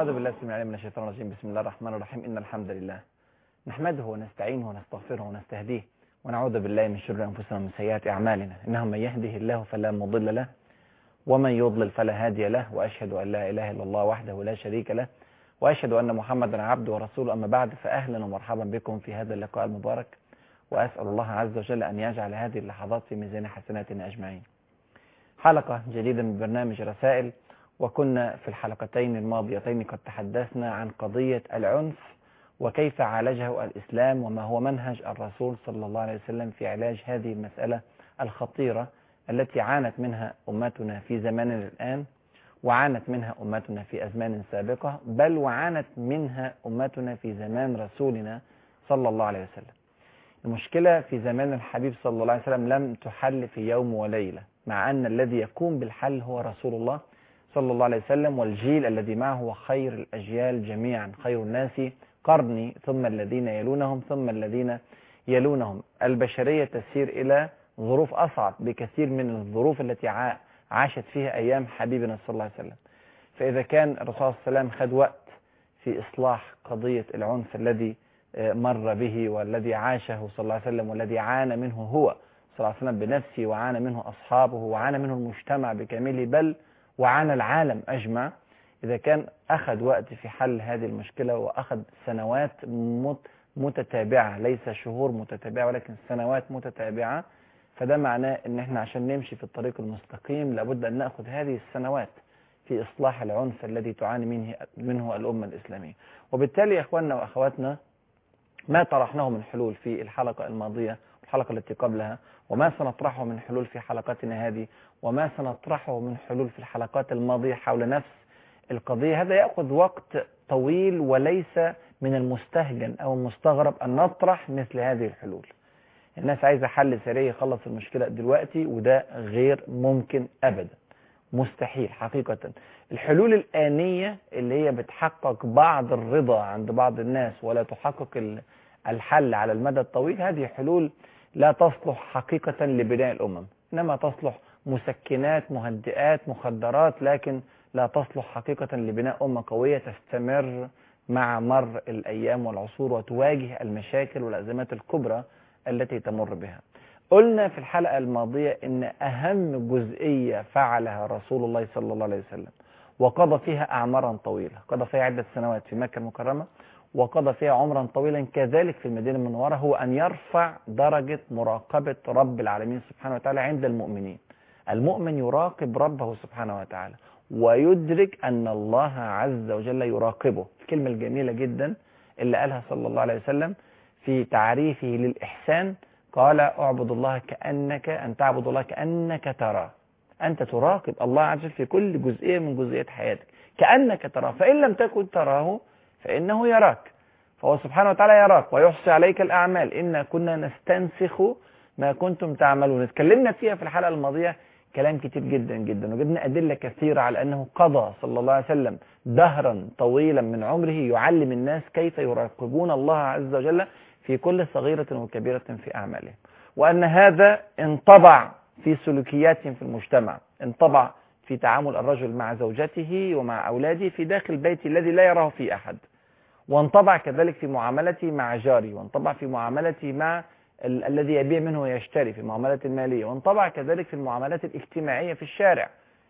أعوذ بالله السميع العليم من الشيطان الرجيم. بسم الله الرحمن الرحيم. إن الحمد لله نحمده ونستعينه ونستغفره ونستهديه ونعوذ بالله من شرور أنفسنا ومن سيئات أعمالنا. إنه من يهده الله فلا مضل له ومن يضلل فلا هادي له، وأشهد أن لا إله إلا الله وحده لا شريك له، وأشهد أن محمدا عبده ورسوله. أما بعد، فأهلا ومرحبا بكم في هذا اللقاء المبارك، وأسأل الله عز وجل أن يجعل هذه اللحظات في ميزان حسناتنا أجمعين. حلقة جديدة من برنامج رسائل، وكنا في الحلقتين الماضيتين قد تحدثنا عن قضية العنف وكيف عالجه الإسلام، وما هو منهج الرسول صلى الله عليه وسلم في علاج هذه المسألة الخطيرة التي عانت منها أمتنا في زماننا الآن، وعانت منها أمتنا في أزمان سابقة، بل وعانت منها أمتنا في زمان رسولنا صلى الله عليه وسلم. المشكلة في زمان الحبيب صلى الله عليه وسلم لم تحل في يوم وليلة، مع أن الذي يقوم بالحل هو رسول الله صلى الله عليه وسلم، والجيل الذي معه هو خير الأجيال جميعا، خير الناس قرني ثم الذين يلونهم ثم الذين يلونهم. البشرية تسير إلى ظروف أصعب بكثير من الظروف التي عاشت فيها أيام حبيبنا صلى الله عليه وسلم. فإذا كان الرسول صلى الله عليه وسلم خد وقت في إصلاح قضية العنف الذي مر به والذي عاشه صلى الله عليه وسلم والذي عانى منه هو صلى الله عليه وسلم بنفسه، وعانى منه أصحابه، وعانى منه المجتمع بكامله، بل وعانى العالم أجمع، إذا كان أخذ وقت في حل هذه المشكلة وأخذ سنوات متتابعة، ليس شهور متتابعة ولكن سنوات متتابعة، فده معناه أن احنا عشان نمشي في الطريق المستقيم لابد أن نأخذ هذه السنوات في إصلاح العنف الذي تعاني منه الأمة الإسلامية. وبالتالي يا إخواننا وأخواتنا، ما طرحناه من حلول في الحلقة الماضية والحلقة التي قبلها، وما سنطرحه من حلول في حلقتنا هذه، وما سنطرحه من حلول في الحلقات الماضية حول نفس القضية، هذا يأخذ وقت طويل، وليس من المستهجن أو المستغرب أن نطرح مثل هذه الحلول. الناس عايزة حل سريع يخلص المشكلة دلوقتي، وده غير ممكن أبدا، مستحيل حقيقة. الحلول الآنية اللي هي بتحقق بعض الرضا عند بعض الناس ولا تحقق الحل على المدى الطويل، هذه حلول لا تصلح حقيقة لبناء الأمم، إنما تصلح مسكنات، مهدئات، مخدرات، لكن لا تصلح حقيقة لبناء أمة قوية تستمر مع مر الأيام والعصور وتواجه المشاكل والأزمات الكبرى التي تمر بها. قلنا في الحلقة الماضية إن أهم جزئية فعلها رسول الله صلى الله عليه وسلم وقضى فيها أعمارا طويلة، قضى فيها عدة سنوات في مكة المكرمة، وقضى فيها عمرا طويلا كذلك في المدينة المنورة، هو أن يرفع درجة مراقبة رب العالمين سبحانه وتعالى عند المؤمنين. المؤمن يراقب ربه سبحانه وتعالى ويدرك أن الله عز وجل يراقبه. الكلمة الجميلة جدا اللي قالها صلى الله عليه وسلم في تعريفه للإحسان، قال: اعبد الله كأنك أن تعبد الله كأنك تراه. أنت تراقب الله عز وجل في كل جزئية من جزئيات حياتك كأنك تراه، فإن لم تكن تراه فإنه يراك، فهو سبحانه وتعالى يراك ويحصي عليك الأعمال. إنا كنا نستنسخ ما كنتم تعملون. اتكلمنا فيها في الحلقة الماضية كلام كتير جدا جدا، وجدنا أدلة كثيرة على أنه قضى صلى الله عليه وسلم دهرا طويلا من عمره يعلم الناس كيف يراقبون الله عز وجل في كل صغيرة وكبيرة في أعمالهم، وأن هذا انطبع في سلوكياتهم في المجتمع، انطبع في تعامل الرجل مع زوجته ومع أولاده في داخل بيته الذي لا يراه فيه أحد، وانطبع كذلك في معاملته مع جاره، وانطبع في معاملته مع الذي يبيع منه ويشتري في معاملة المالية، وانطبع كذلك في المعاملات الاجتماعية في الشارع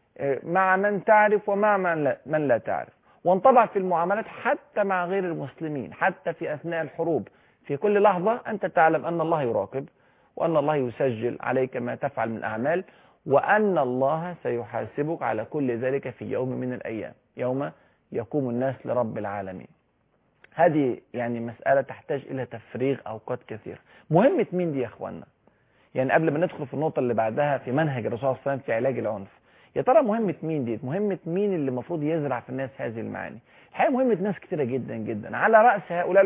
مع من تعرف ومع من لا تعرف، وانطبع في المعاملات حتى مع غير المسلمين، حتى في أثناء الحروب. في كل لحظة أنت تعلم أن الله يراقب، وأن الله يسجل عليك ما تفعل من أعمال، وأن الله سيحاسبك على كل ذلك في يوم من الأيام، يوم يقوم الناس لرب العالمين. هذه يعني مسألة تحتاج إلى تفريغ أوقات كثير. مهمة مين دي يا أخوانا؟ يعني قبل ما ندخل في النقطة اللي بعدها في منهج الرسول صلى الله عليه وسلم في علاج العنف، يا ترى مهمة مين دي؟ مهمة مين اللي المفروض يزرع في الناس هذه المعاني؟ الحقيقة مهمة ناس كثيرة جدا جدا، على رأس هؤلاء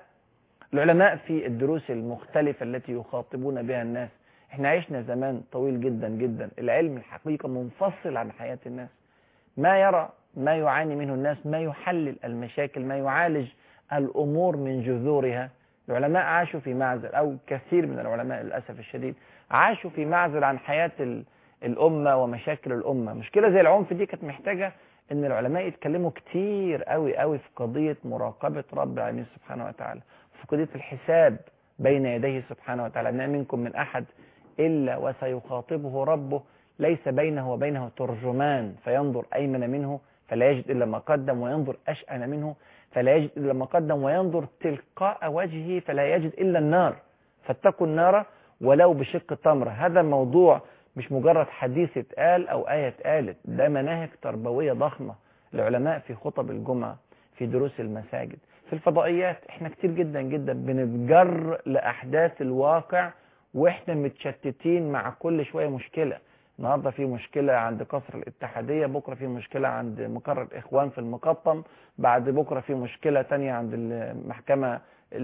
العلماء في الدروس المختلفة التي يخاطبون بها الناس. احنا عشنا زمان طويل جدا جدا العلم الحقيقة منفصل عن حياة الناس، ما يرى ما يعاني منه الناس، ما يحلل المشاكل، ما يعالج الأمور من جذورها. العلماء عاشوا في معزل، أو كثير من العلماء للأسف الشديد عاشوا في معزل عن حياة الأمة ومشاكل الأمة. مشكلة زي العنف دي كانت محتاجة ان العلماء يتكلموا كتير قوي قوي في قضية مراقبة رب العالمين سبحانه وتعالى، في قضية الحساب بين يديه سبحانه وتعالى. ما منكم من احد الا وسيخاطبه ربه ليس بينه وبينه ترجمان فينظر ايمن منه فلا يجد الا ما قدم، وينظر اشأم منه فلا يجد الا ما قدم، وينظر تلقاء وجهه فلا يجد الا النار، فاتقوا النار ولو بشق تمرة. هذا موضوع مش مجرد حديث اتقال او آية اتقالت، ده مناهج تربوية ضخمة. العلماء في خطب الجمعة، في دروس المساجد، في الفضائيات، احنا كتير جدا جدا بنتجر لأحداث الواقع واحنا متشتتين مع كل شوية مشكلة. النهاردة في مشكلة عند قصر الاتحادية، بكرة في مشكلة عند مقر الإخوان في المقطم، بعد بكرة في مشكلة تانية عند المحكمة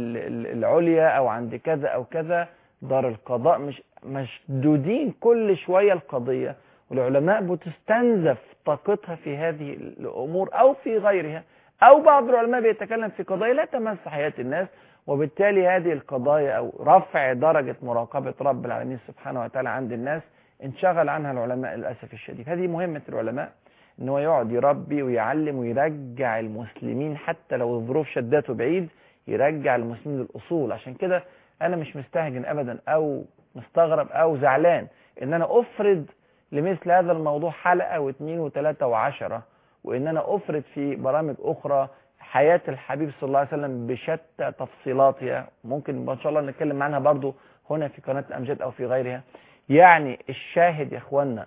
العليا أو عند كذا أو كذا، دار القضاء، مش مشدودين كل شوية القضية، والعلماء بتستنزف طاقتها في هذه الأمور أو في غيرها، أو بعض العلماء بيتكلم في قضايا لا تمس حياة الناس، وبالتالي هذه القضايا أو رفع درجة مراقبة رب العالمين سبحانه وتعالى عند الناس انشغل عنها العلماء للأسف الشديد. هذه مهمة العلماء، ان هو يقعد يربي ويعلم ويرجع المسلمين حتى لو الظروف شدته بعيد، يرجع المسلمين للأصول. عشان كده أنا مش مستهجن أبدا أو مستغرب أو زعلان ان أنا أفرد لمثل هذا الموضوع حلقة واثنين وثلاثة وعشرة، وان أنا أفرد في برامج أخرى حياة الحبيب صلى الله عليه وسلم بشتى تفصيلاتها، ممكن إن شاء الله نتكلم عنها برضو هنا في قناة أمجاد أو في غيرها. يعني الشاهد يا إخوانا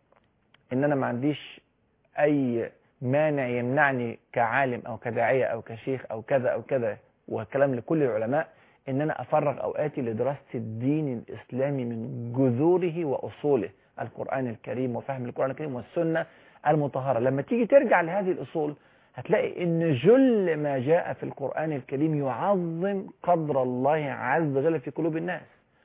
ان أنا ما عنديش أي مانع يمنعني كعالم أو كداعية أو كشيخ أو كذا أو كذا، وكلام لكل العلماء، ان أنا أفرغ أوقاتي لدراسة الدين الإسلامي من جذوره وأصوله، القرآن الكريم وفهم القرآن الكريم والسنة المطهرة. لما تيجي ترجع لهذه الأصول هتلاقي ان جل ما جاء في القرآن الكريم يعظم قدر الله عز وجل في قلوب الناس،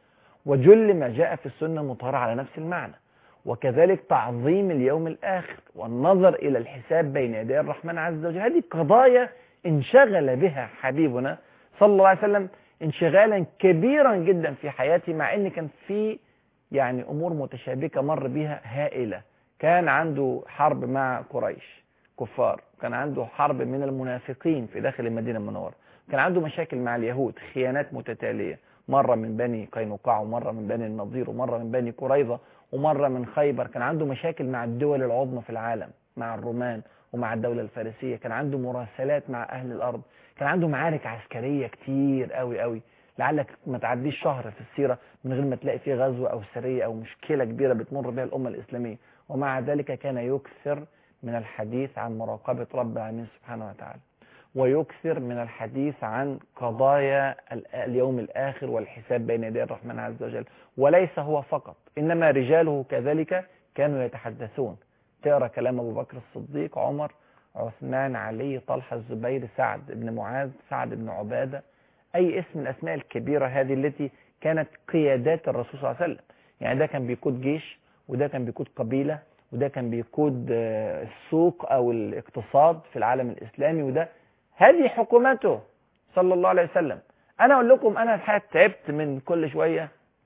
وجل ما جاء في السنة المطهرة على نفس المعنى، وكذلك تعظيم اليوم الآخر والنظر إلى الحساب بين يدي الرحمن عز وجل. هذه قضايا انشغل بها حبيبنا صلى الله عليه وسلم انشغالا كبيرا جدا في حياته، مع ان كان في يعني أمور متشابكة مر بها هائلة. كان عنده حرب مع قريش كفار، كان عنده حرب من المنافقين في داخل المدينة المنورة، كان عنده مشاكل مع اليهود، خيانات متتالية، مرة من بني قينقاع ومرة من بني النضير ومرة من بني قريظة ومرة من خيبر، كان عنده مشاكل مع الدول العظمى في العالم، مع الرومان ومع الدولة الفارسية، كان عنده مراسلات مع أهل الأرض، كان عنده معارك عسكرية كتير قوي قوي، لعلك ما تعديش شهر في السيرة من غير ما تلاقي فيه غزوة أو سرية أو مشكلة كبيرة بتمر بها الأمة الإسلامية. ومع ذلك كان يكثر من الحديث عن مراقبة رب العالمين سبحانه وتعالى، ويكثر من الحديث عن قضايا اليوم الآخر والحساب بين يدي الرحمن عز وجل. وليس هو فقط، إنما رجاله كذلك كانوا يتحدثون. تقرأ كلام أبو بكر الصديق، عمر، عثمان، علي، طلحة، الزبير، سعد بن معاذ، سعد بن عبادة، أي اسم من الأسماء الكبيرة هذه التي كانت قيادات الرسول صلى الله عليه وسلم. يعني ده كان بيقود جيش، وده كان بيقود قبيلة، وده كان بيقود السوق أو الاقتصاد في العالم الإسلامي، وده هذه حكومته صلى الله عليه وسلم. أنا أقول لكم أنا الحقيقة تعبت من كل شوية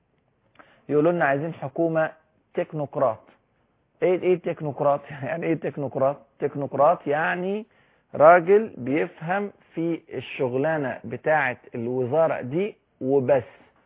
يقولوا لنا عايزين حكومة تكنوقراط. إيه تكنوقراط؟ يعني إيه تكنوقراط؟ تكنوقراط يعني راجل بيفهم في الشغلانة بتاعة الوزارة دي وبس،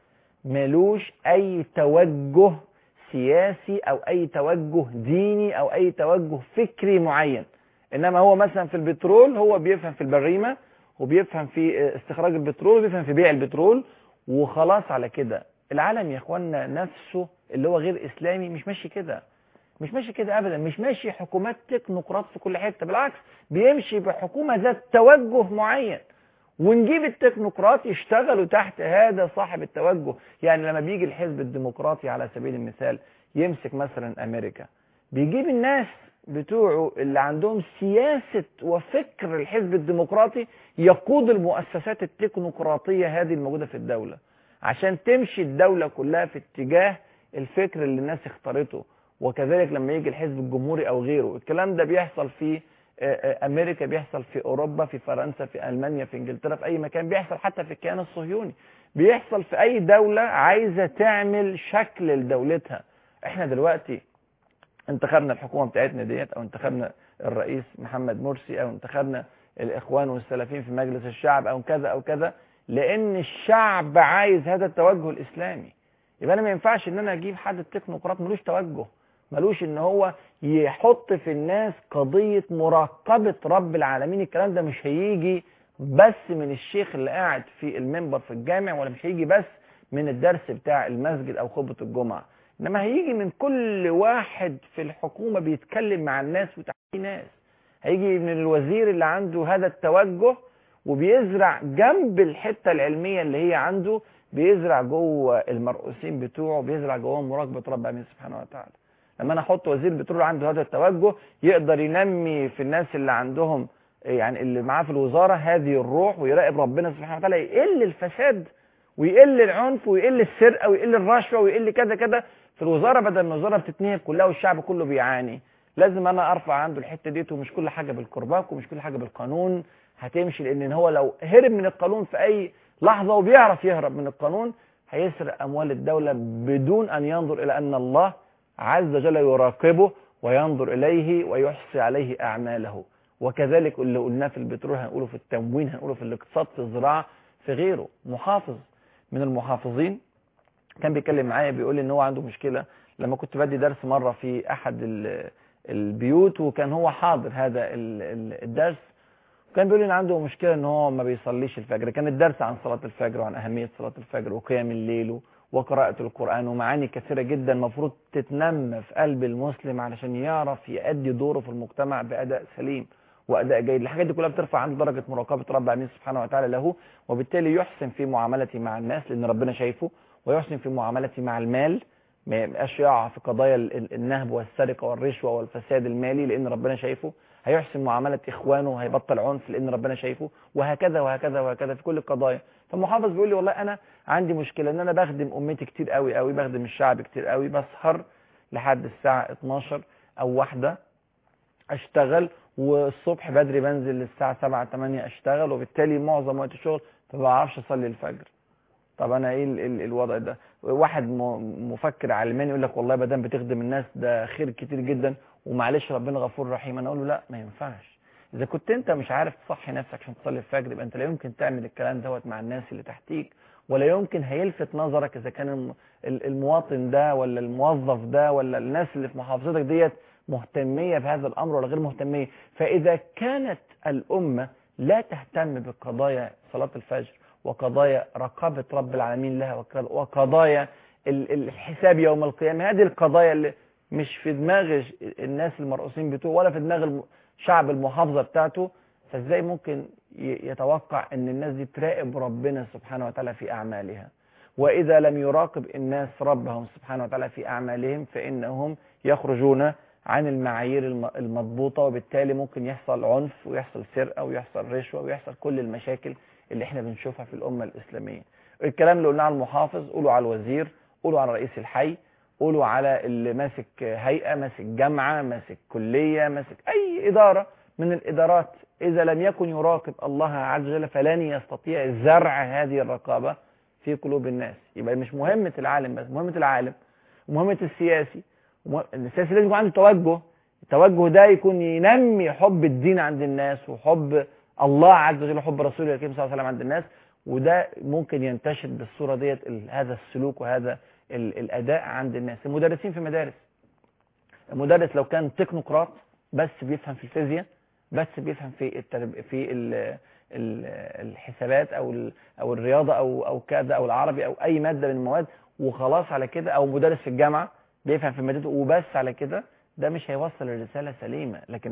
ملوش أي توجه سياسي أو أي توجه ديني أو أي توجه فكري معين. إنما هو مثلا في البترول هو بيفهم في البريمة، وبيفهم في استخراج البترول، وبيفهم في بيع البترول، وخلاص على كده. العالم يا اخوانا نفسه اللي هو غير إسلامي مش ماشي كده، مش ماشي كده أبدا، مش ماشي حكومات تكنوقراط في كل حتة، بالعكس بيمشي بحكومة ذات توجه معين، ونجيب التكنوقراط يشتغلوا تحت هذا صاحب التوجه. يعني لما بيجي الحزب الديمقراطي على سبيل المثال يمسك مثلا أمريكا، بيجيب الناس بتوعه اللي عندهم سياسة وفكر الحزب الديمقراطي يقود المؤسسات التكنوقراطية هذه الموجودة في الدولة، عشان تمشي الدولة كلها في اتجاه الفكر اللي الناس اختارته. وكذلك لما يجي الحزب الجمهوري أو غيره، الكلام ده بيحصل في أمريكا، بيحصل في أوروبا، في فرنسا، في ألمانيا، في إنجلترا، في أي مكان، بيحصل حتى في الكيان الصهيوني، بيحصل في أي دولة عايزة تعمل شكل لدولتها. احنا دلوقتي انتخبنا الحكومة بتاعتنا ديت، أو انتخبنا الرئيس محمد مرسي، او انتخبنا الاخوان والسلفيين في مجلس الشعب، او كذا او كذا، لان الشعب عايز هذا التوجه الاسلامي. يبقى انا ما ينفعش ان انا اجيب حد تكنوقراط ملوش توجه، ملوش ان هو يحط في الناس قضية مراقبة رب العالمين. الكلام ده مش هيجي بس من الشيخ اللي قاعد في المنبر في الجامع، ولا مش هيجي بس من الدرس بتاع المسجد او خطبة الجمعة، انما هيجي من كل واحد في الحكومة بيتكلم مع الناس وتحكي ناس. هيجي من الوزير اللي عنده هذا التوجه وبيزرع جنب الحتة العلمية اللي هي عنده، بيزرع جوه المرؤوسين بتوعه، بيزرع جواهم مراقبة رب العالمين سبحانه وتعالى. لما انا احط وزير بترول عنده هذا التوجه، يقدر ينمي في الناس اللي عندهم يعني اللي معاه في الوزارة هذه الروح، ويراقب ربنا سبحانه وتعالى، يقل الفساد ويقل العنف ويقل السرقة ويقل الرشوة ويقل كذا كذا في الوزارة، بدل ما الوزارة بتتنهب كلها والشعب كله بيعاني. لازم انا ارفع عنده الحتة ديت، ومش كل حاجة بالكرباك ومش كل حاجة بالقانون هتمشي، لان هو لو هرب من القانون في اي لحظة وبيعرف يهرب من القانون هيسرق اموال الدولة بدون ان ينظر الى ان الله عز وجل يراقبه وينظر إليه ويحصي عليه أعماله. وكذلك اللي قلناه في البترول هنقوله في التموين، هنقوله في الاقتصاد، في الزراعة، في غيره. محافظ من المحافظين كان بيتكلم معايا بيقول لي ان هو عنده مشكلة. لما كنت بدي درس مرة في أحد البيوت وكان هو حاضر هذا الدرس، كان بيقول لي ان عنده مشكلة ان هو ما بيصليش الفجر. كان الدرس عن صلاة الفجر وعن أهمية صلاة الفجر وقيام الليل وقراءة القرآن ومعاني كثيرة جدا المفروض تتنمى في قلب المسلم علشان يعرف يؤدي دوره في المجتمع بأداء سليم وأداء جيد. الحاجات دي كلها بترفع عنده درجة مراقبة رب العالمين سبحانه وتعالى له، وبالتالي يحسن في معاملته مع الناس لأن ربنا شايفه، ويحسن في معاملته مع المال، ما يبقاش يقع في قضايا النهب والسرقة والرشوة والفساد المالي لأن ربنا شايفه. هيحسن معاملة إخوانه وهيبطل عنف لأن ربنا شايفه، وهكذا وهكذا وهكذا في كل القضايا. فالمحافظ بيقول لي والله أنا عندي مشكلة ان انا بخدم امتي كتير قوي قوي، بخدم الشعب كتير قوي، بسهر لحد الساعة 12 او 1 اشتغل، والصبح بدري بنزل للساعة 7 8 اشتغل، وبالتالي معظم وقت الشغل ما بعرفش اصلي الفجر. طب انا ايه الوضع ده؟ واحد مفكر علماني يقول لك والله ما دام بتخدم الناس ده خير كتير جدا ومعلش ربنا غفور رحيم. انا اقول له لا، ما ينفعش. اذا كنت انت مش عارف تصحي نفسك عشان تصلي الفجر يبقى انت لا يمكن تعمل الكلام دوت مع الناس اللي تحتيك، ولا يمكن هيلفت نظرك اذا كان المواطن ده ولا الموظف ده ولا الناس اللي في محافظتك ديت مهتمية بهذا الامر ولا غير مهتمية. فاذا كانت الامة لا تهتم بقضايا صلاة الفجر وقضايا رقابة رب العالمين لها وقضايا الحساب يوم القيامة، هذه القضايا اللي مش في دماغ الناس المرؤوسين بتوعه ولا في دماغ شعب المحافظة بتاعته، فازاي ممكن يتوقع ان الناس دي تراقب ربنا سبحانه وتعالى في اعمالها؟ واذا لم يراقب الناس ربهم سبحانه وتعالى في اعمالهم فانهم يخرجون عن المعايير المضبوطة، وبالتالي ممكن يحصل عنف ويحصل سرقة ويحصل رشوة ويحصل كل المشاكل اللي احنا بنشوفها في الأمة الإسلامية. الكلام اللي قلناه على المحافظ قولوا على الوزير، قولوا على رئيس الحي، قولوا على اللي ماسك هيئة، ماسك جامعة، ماسك كلية، ماسك أي إدارة من الإدارات. إذا لم يكن يراقب الله عز وجل فلن يستطيع زرع هذه الرقابة في قلوب الناس. يبقى مش مهمة العالم بس، مهمة العالم ومهمة السياسي. السياسي لازم يكون عنده توجه، التوجه ده يكون ينمي حب الدين عند الناس وحب الله عز وجل وحب رسوله الكريم صلى الله عليه وسلم عند الناس، وده ممكن ينتشر بالصورة ديت هذا السلوك وهذا الأداء عند الناس. المدرسين في مدارس، المدرس لو كان تكنوقراط بس بيفهم في الفيزياء، بس بيفهم في الحسابات او الرياضة او كذا او العربي او اي مادة من المواد وخلاص على كده، او مدرس في الجامعة بيفهم في مادته وبس على كده، ده مش هيوصل الرسالة سليمة. لكن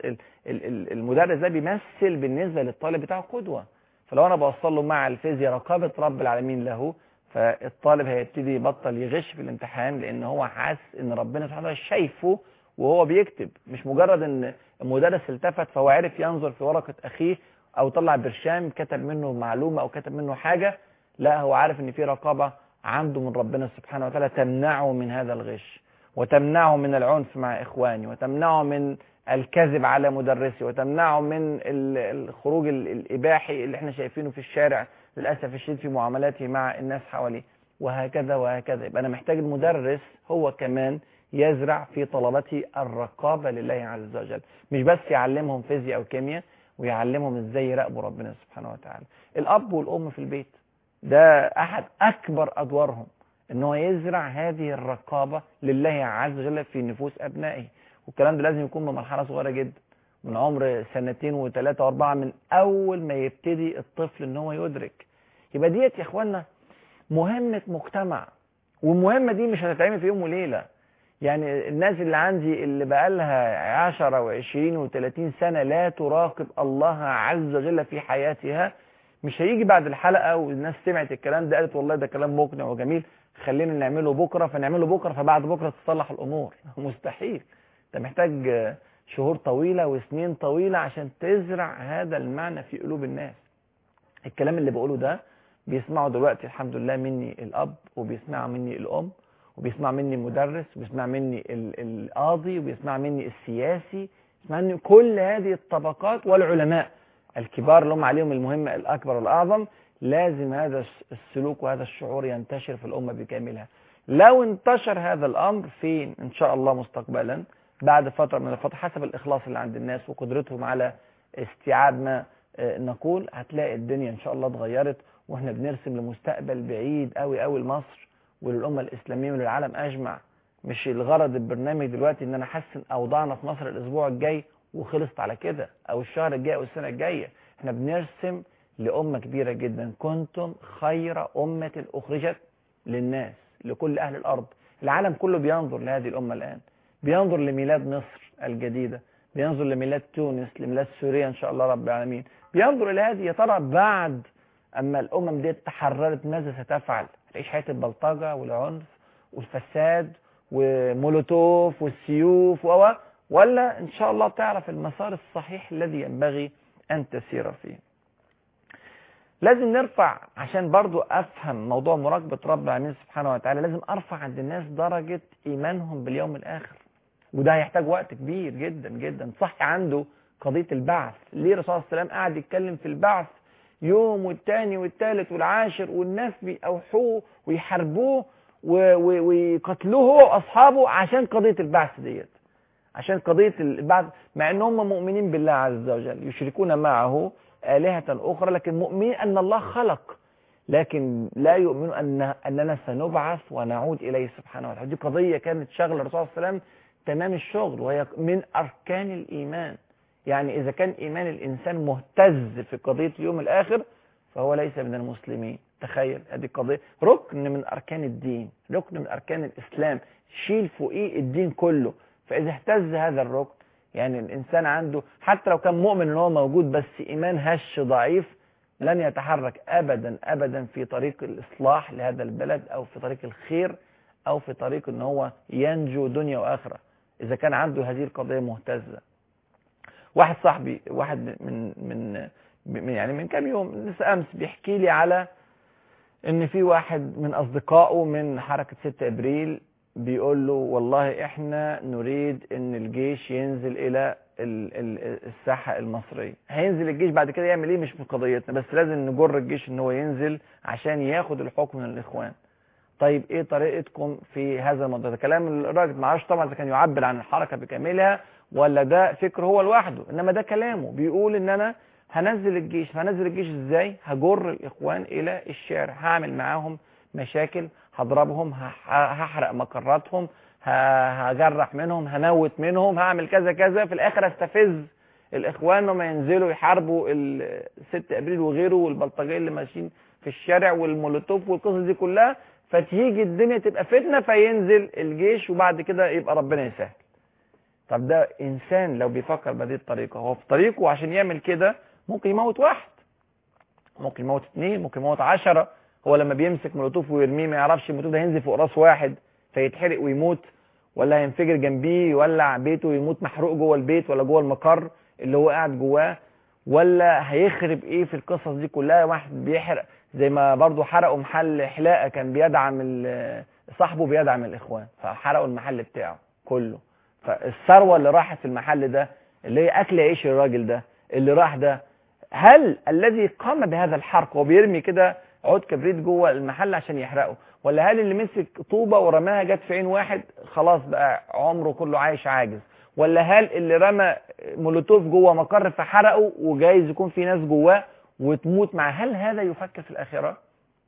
المدرس ده بيمثل بالنسبة للطالب بتاعه قدوة. فلو انا بوصل له مع الفيزياء رقابة رب العالمين له، فالطالب هيبتدي يبطل يغش في الامتحان لان هو حاسس ان ربنا سبحانه وتعالى شايفه وهو بيكتب، مش مجرد ان المدرس التفت فهو عرف ينظر في ورقة اخيه او طلع برشام كتب منه معلومة او كتب منه حاجة. لا، هو عارف ان في رقابة عنده من ربنا سبحانه وتعالى تمنعه من هذا الغش، وتمنعه من العنف مع إخواني، وتمنعه من الكذب على مدرسي، وتمنعه من الخروج الإباحي اللي احنا شايفينه في الشارع للأسف الشديد في معاملاته مع الناس حواليه، وهكذا وهكذا. يبقى أنا محتاج المدرس هو كمان يزرع في طلبته الرقابة لله عز وجل، مش بس يعلمهم فيزياء أو كيمياء، ويعلمهم ازاي يراقبوا ربنا سبحانه وتعالى. الأب والأم في البيت ده أحد أكبر أدوارهم، إن هو يزرع هذه الرقابة لله عز وجل في نفوس أبنائه. والكلام ده لازم يكون بمرحلة صغيرة جدا، من عمر 2 و3 و4، من أول ما يبتدي الطفل إن هو يدرك. يبقى ديت يا إخوانا مهمة مجتمع، والمهمة دي مش هتتعمل في يوم وليلة. يعني الناس اللي عندي اللي بقالها 10 و20 و30 سنة لا تراقب الله عز وجل في حياتها، مش هيجي بعد الحلقة والناس سمعت الكلام ده قالت والله ده كلام مقنع وجميل، خلينا نعمله بكرة، فنعمله بكرة، فبعد بكرة تتصلح الأمور. مستحيل. انت محتاج شهور طويلة وسنين طويلة عشان تزرع هذا المعنى في قلوب الناس. الكلام اللي بقوله ده بيسمعه دلوقتي الحمد لله مني الأب، وبيسمعه مني الأم، وبيسمع مني المدرس، وبيسمع مني القاضي، وبيسمع مني السياسي، بيسمع مني كل هذه الطبقات، والعلماء الكبار اللي هم عليهم المهمة الأكبر والأعظم. لازم هذا السلوك وهذا الشعور ينتشر في الأمة بكاملها. لو انتشر هذا الأمر فين إن شاء الله مستقبلا بعد فترة من الفترة، حسب الإخلاص اللي عند الناس وقدرتهم على استيعاب ما نقول، هتلاقي الدنيا إن شاء الله اتغيرت، وإحنا بنرسم لمستقبل بعيد قوي قوي لمصر وللأمة الإسلامية وللعالم أجمع. مش الغرض البرنامج دلوقتي إن أنا أحسن أوضاعنا في مصر الأسبوع الجاي وخلصت على كده، أو الشهر الجاي أو السنة الجاية. إحنا بنرسم لأمة كبيرة جدا. كنتم خير أمة أخرجت للناس، لكل أهل الأرض. العالم كله بينظر لهذه الأمة الآن، بينظر لميلاد مصر الجديدة، بينظر لميلاد تونس، لميلاد سوريا إن شاء الله رب العالمين، بينظر إلى هذه. يا ترى بعد أما الأمم دي تحررت ماذا ستفعل؟ تعيش حياة البلطجة والعنف والفساد ومولوتوف والسيوف ولا إن شاء الله تعرف المسار الصحيح الذي ينبغي أن تسير فيه؟ لازم نرفع، عشان برضو أفهم موضوع مراقبة رب العالمين سبحانه وتعالى، لازم أرفع عند الناس درجة إيمانهم باليوم الآخر، وده هيحتاج وقت كبير جدا جدا. صح عنده قضية البعث. ليه الرسول صلى الله عليه وسلم قاعد يتكلم في البعث يوم والتاني والتالت والعاشر، والناس بيأوحوه ويحاربوه ويقتلوه هو وأصحابه عشان قضية البعث ديت، عشان قضية البعث، مع ان هم مؤمنين بالله عز وجل، يشركون معه آلهة أخرى، لكن مؤمنين أن الله خلق، لكن لا يؤمنوا أننا سنبعث ونعود إليه سبحانه وتعالى. دي قضية كانت شغل الرسول صلى الله عليه وسلم تمام الشغل، وهي من أركان الإيمان. يعني إذا كان إيمان الإنسان مهتز في قضية اليوم الآخر فهو ليس من المسلمين. تخيل، هذه قضية ركن من أركان الدين، ركن من أركان الإسلام، شيل فوقيه الدين كله. فإذا اهتز هذا الركن، يعني الإنسان عنده حتى لو كان مؤمن ان هو موجود بس إيمان هش ضعيف، لن يتحرك أبدا أبدا في طريق الإصلاح لهذا البلد، أو في طريق الخير، أو في طريق ان هو ينجو دنيا وآخرة، إذا كان عنده هذه القضية مهتزة. واحد صاحبي، واحد من كام يوم، لسه أمس، بيحكي لي على ان في واحد من أصدقائه من حركة 6 أبريل بيقول له والله احنا نريد ان الجيش ينزل الى الساحة المصرية. هينزل الجيش بعد كده يعمل ايه مش من قضيتنا، بس لازم نجر الجيش ان هو ينزل عشان ياخد الحكم من الاخوان. طيب ايه طريقتكم في هذا الموضوع؟ ده كلام الراجل، ما عارفش طبعا اذا كان يعبر عن الحركة بكاملها ولا ده فكر هو لوحده، انما ده كلامه. بيقول ان انا هنزل الجيش. هنزل الجيش ازاي؟ هجر الاخوان الى الشارع، هعمل معاهم مشاكل، هضربهم، هحرق مقراتهم، هجرح منهم، هنوت منهم، هعمل كذا كذا. في الاخر استفز الاخوان وما ينزلوا يحاربوا 6 ابريل وغيره والبلطجيه اللي ماشيين في الشارع والمولوتوف والقصص دي كلها، فتيجي الدنيا تبقى فتنه فينزل الجيش وبعد كده يبقى ربنا يسهل. طب ده انسان لو بيفكر بهذه الطريقه، هو في طريقه عشان يعمل كده ممكن يموت واحد، ممكن يموت 2، ممكن يموت 10. هو لما بيمسك مولوتوف ويرميه ما يعرفش المولوتوف ده هينزل فوق راس واحد فيتحرق ويموت، ولا هينفجر جنبيه يولع بيته ويموت محروق جوه البيت ولا جوه المقر اللي هو قاعد جواه، ولا هيخرب ايه في القصص دي كلها. واحد بيحرق زي ما برضو حرقوا محل حلاقه كان بيدعم صاحبه بيدعم الاخوان، فحرقوا المحل بتاعه كله. فالثروه اللي راحت في المحل ده اللي هي اكل عيش الراجل ده اللي راح ده، هل الذي قام بهذا الحرق وبيرمي كده عود كبريت جوه المحل عشان يحرقه، ولا هل اللي مسك طوبة ورماها جت في عين واحد خلاص بقى عمره كله عايش عاجز؟ ولا هل اللي رمى مولوتوف جوه مقر فحرقه وجايز يكون في ناس جواه وتموت معاه، هل هذا يفكر في الآخرة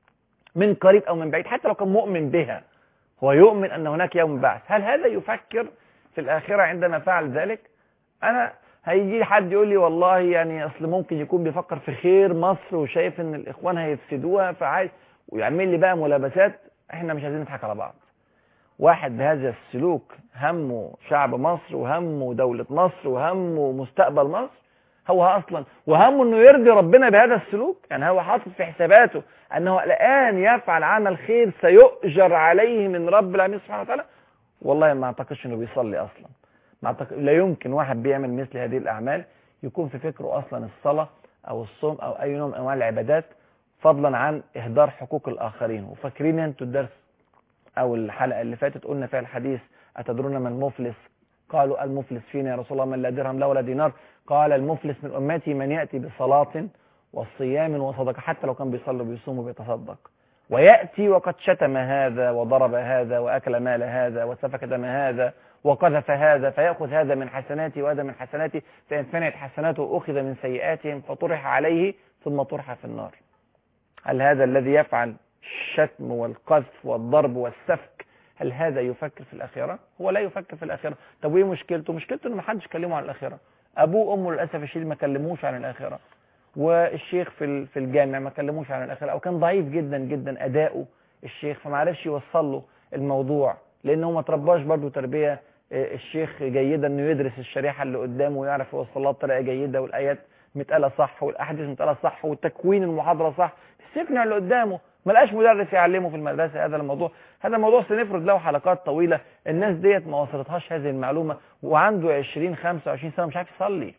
من قريب أو من بعيد؟ حتى لو كان مؤمن بها، هو يؤمن أن هناك يوم بعث، هل هذا يفكر في الآخرة عندما فعل ذلك؟ أنا هيجي حد يقول لي والله يعني أصل ممكن يكون بيفكر في خير مصر وشايف أن الإخوان هيفسدوها فعايز ويعمل لي بقى ملابسات. احنا مش عايزين نضحك على بعض. واحد بهذا السلوك همه شعب مصر وهمه دولة مصر وهمه مستقبل مصر، هو اصلا وهمه انه يرضي ربنا بهذا السلوك، يعني هو حاطط في حساباته انه الان يفعل عمل خير سيؤجر عليه من رب العالمين سبحانه وتعالى. والله ما اعتقدش انه بيصلي اصلا، لا يمكن واحد بيعمل مثل هذه الاعمال يكون في فكره اصلا الصلاة او الصوم او اي نوع من انواع العبادات، فضلا عن اهدار حقوق الاخرين. وفاكرين انتوا الدرس او الحلقة اللي فاتت قلنا فيها الحديث أتدرون من المفلس؟ قالوا المفلس فينا يا رسول الله من لا درهم له ولا دينار؟ قال المفلس من أمتي من يأتي بصلاة والصيام وصدقة، حتى لو كان بيصلي وبيصوم وبيتصدق، ويأتي وقد شتم هذا وضرب هذا وأكل مال هذا وسفك دم هذا وقذف هذا، فيأخذ هذا من حسناتي وهذا من حسناتي، فإن فنيت حسناته أخذ من سيئاتهم فطرح عليه ثم طرح في النار. هل هذا الذي يفعل الشتم والقذف والضرب والسفك هل هذا يفكر في الآخرة؟ هو لا يفكر في الآخرة. طب وايه مشكلته؟ مشكلته انه ما حدش كلمه عن الآخرة. ابوه وامه للاسف الشديد ما كلموش عن الآخرة، والشيخ في الجامع ما كلموش عن الآخرة، او كان ضعيف جدا جدا اداؤه الشيخ، فما عرفش يوصل له الموضوع، لانه ما ترباش برضه تربية الشيخ جيدة انه يدرس الشريحة اللي قدامه ويعرف يوصلها بطريقة جيدة، والايات متقالة صح والاحاديث متقالة صح والتكوين المحاضرة صح، يقنع اللي قدامه. ما لقاش مدرس يعلمه في المدرسة هذا الموضوع. هذا الموضوع سنفرد له حلقات طويلة. الناس ديت ما وصلتهاش هذه المعلومة، وعنده 20-25 سنة مش عارف يصلي،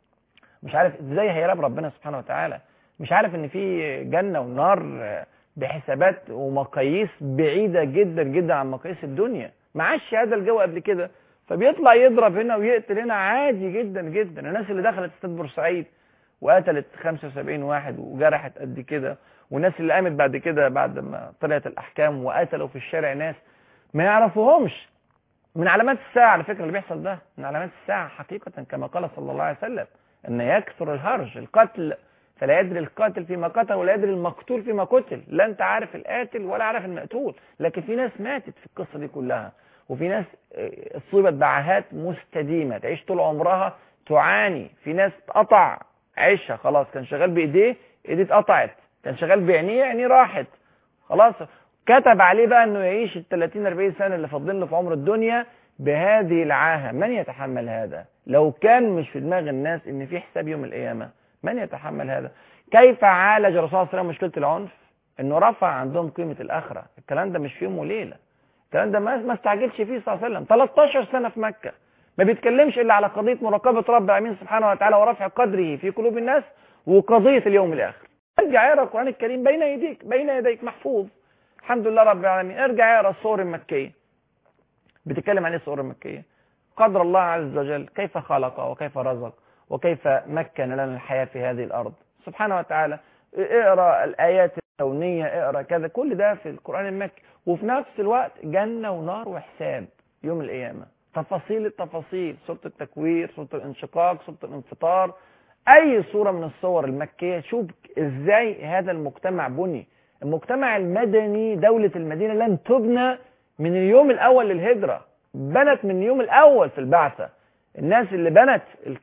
مش عارف ازاي هيراب ربنا سبحانه وتعالى، مش عارف ان في جنة ونار بحسابات ومقاييس بعيدة جدا جدا عن مقاييس الدنيا، ما عاش هذا الجو قبل كده، فبيطلع يضرب هنا ويقتل هنا عادي جدا جدا. الناس اللي دخلت استاد بورسعيد وقتلت 75 واحد وجرحت قد كده، والناس اللي قامت بعد كده بعد ما طلعت الأحكام وقتلوا في الشارع ناس ما يعرفوهمش، من علامات الساعة على فكرة اللي بيحصل ده، من علامات الساعة حقيقة كما قال صلى الله عليه وسلم أن يكثر الهرج القتل، فلا يدري القاتل فيما قتل ولا يدري المقتول فيما قتل. لا أنت عارف القاتل ولا عارف المقتول، لكن في ناس ماتت في القصة دي كلها، وفي ناس أصيبت بعاهات مستديمة تعيش طول عمرها تعاني، في ناس اتقطع عيشها خلاص، كان شغال بإيديه إيديه اتقطعت، كان شغال بعينيه عينيه راحت خلاص، كتب عليه بقى انه يعيش ال 30-40 سنة اللي فاضلين له في عمر الدنيا بهذه العاهة. من يتحمل هذا؟ لو كان مش في دماغ الناس ان في حساب يوم القيامة، من يتحمل هذا؟ كيف عالج الرسول صلى الله عليه وسلم مشكلة العنف؟ انه رفع عندهم قيمة الآخرة. الكلام ده مش في يوم وليلة، الكلام ده ما استعجلش فيه صلى الله عليه وسلم. 13 سنة في مكة ما بيتكلمش الا على قضية مراقبة رب العالمين سبحانه وتعالى ورفع قدره في قلوب الناس وقضية اليوم الآخر. ارجع اقرا القرآن الكريم بين يديك محفوظ الحمد لله رب العالمين. ارجع اقرا السور المكية، بتتكلم عن ايه السور المكية؟ قدر الله عز وجل كيف خلق وكيف رزق وكيف مكن لنا الحياة في هذه الأرض سبحانه وتعالى. اقرا الآيات الكونية، اقرا كذا، كل ده في القرآن المكي، وفي نفس الوقت جنة ونار وحساب يوم القيامة، تفاصيل التفاصيل، سورة التكوير، سورة الانشقاق، سورة الانفطار، أي صورة من الصور المكية. شوف إزاي هذا المجتمع بني. المجتمع المدني، دولة المدينة لم تبنى من اليوم الأول للهجرة، بنت من اليوم الأول في البعثة. الناس اللي بنت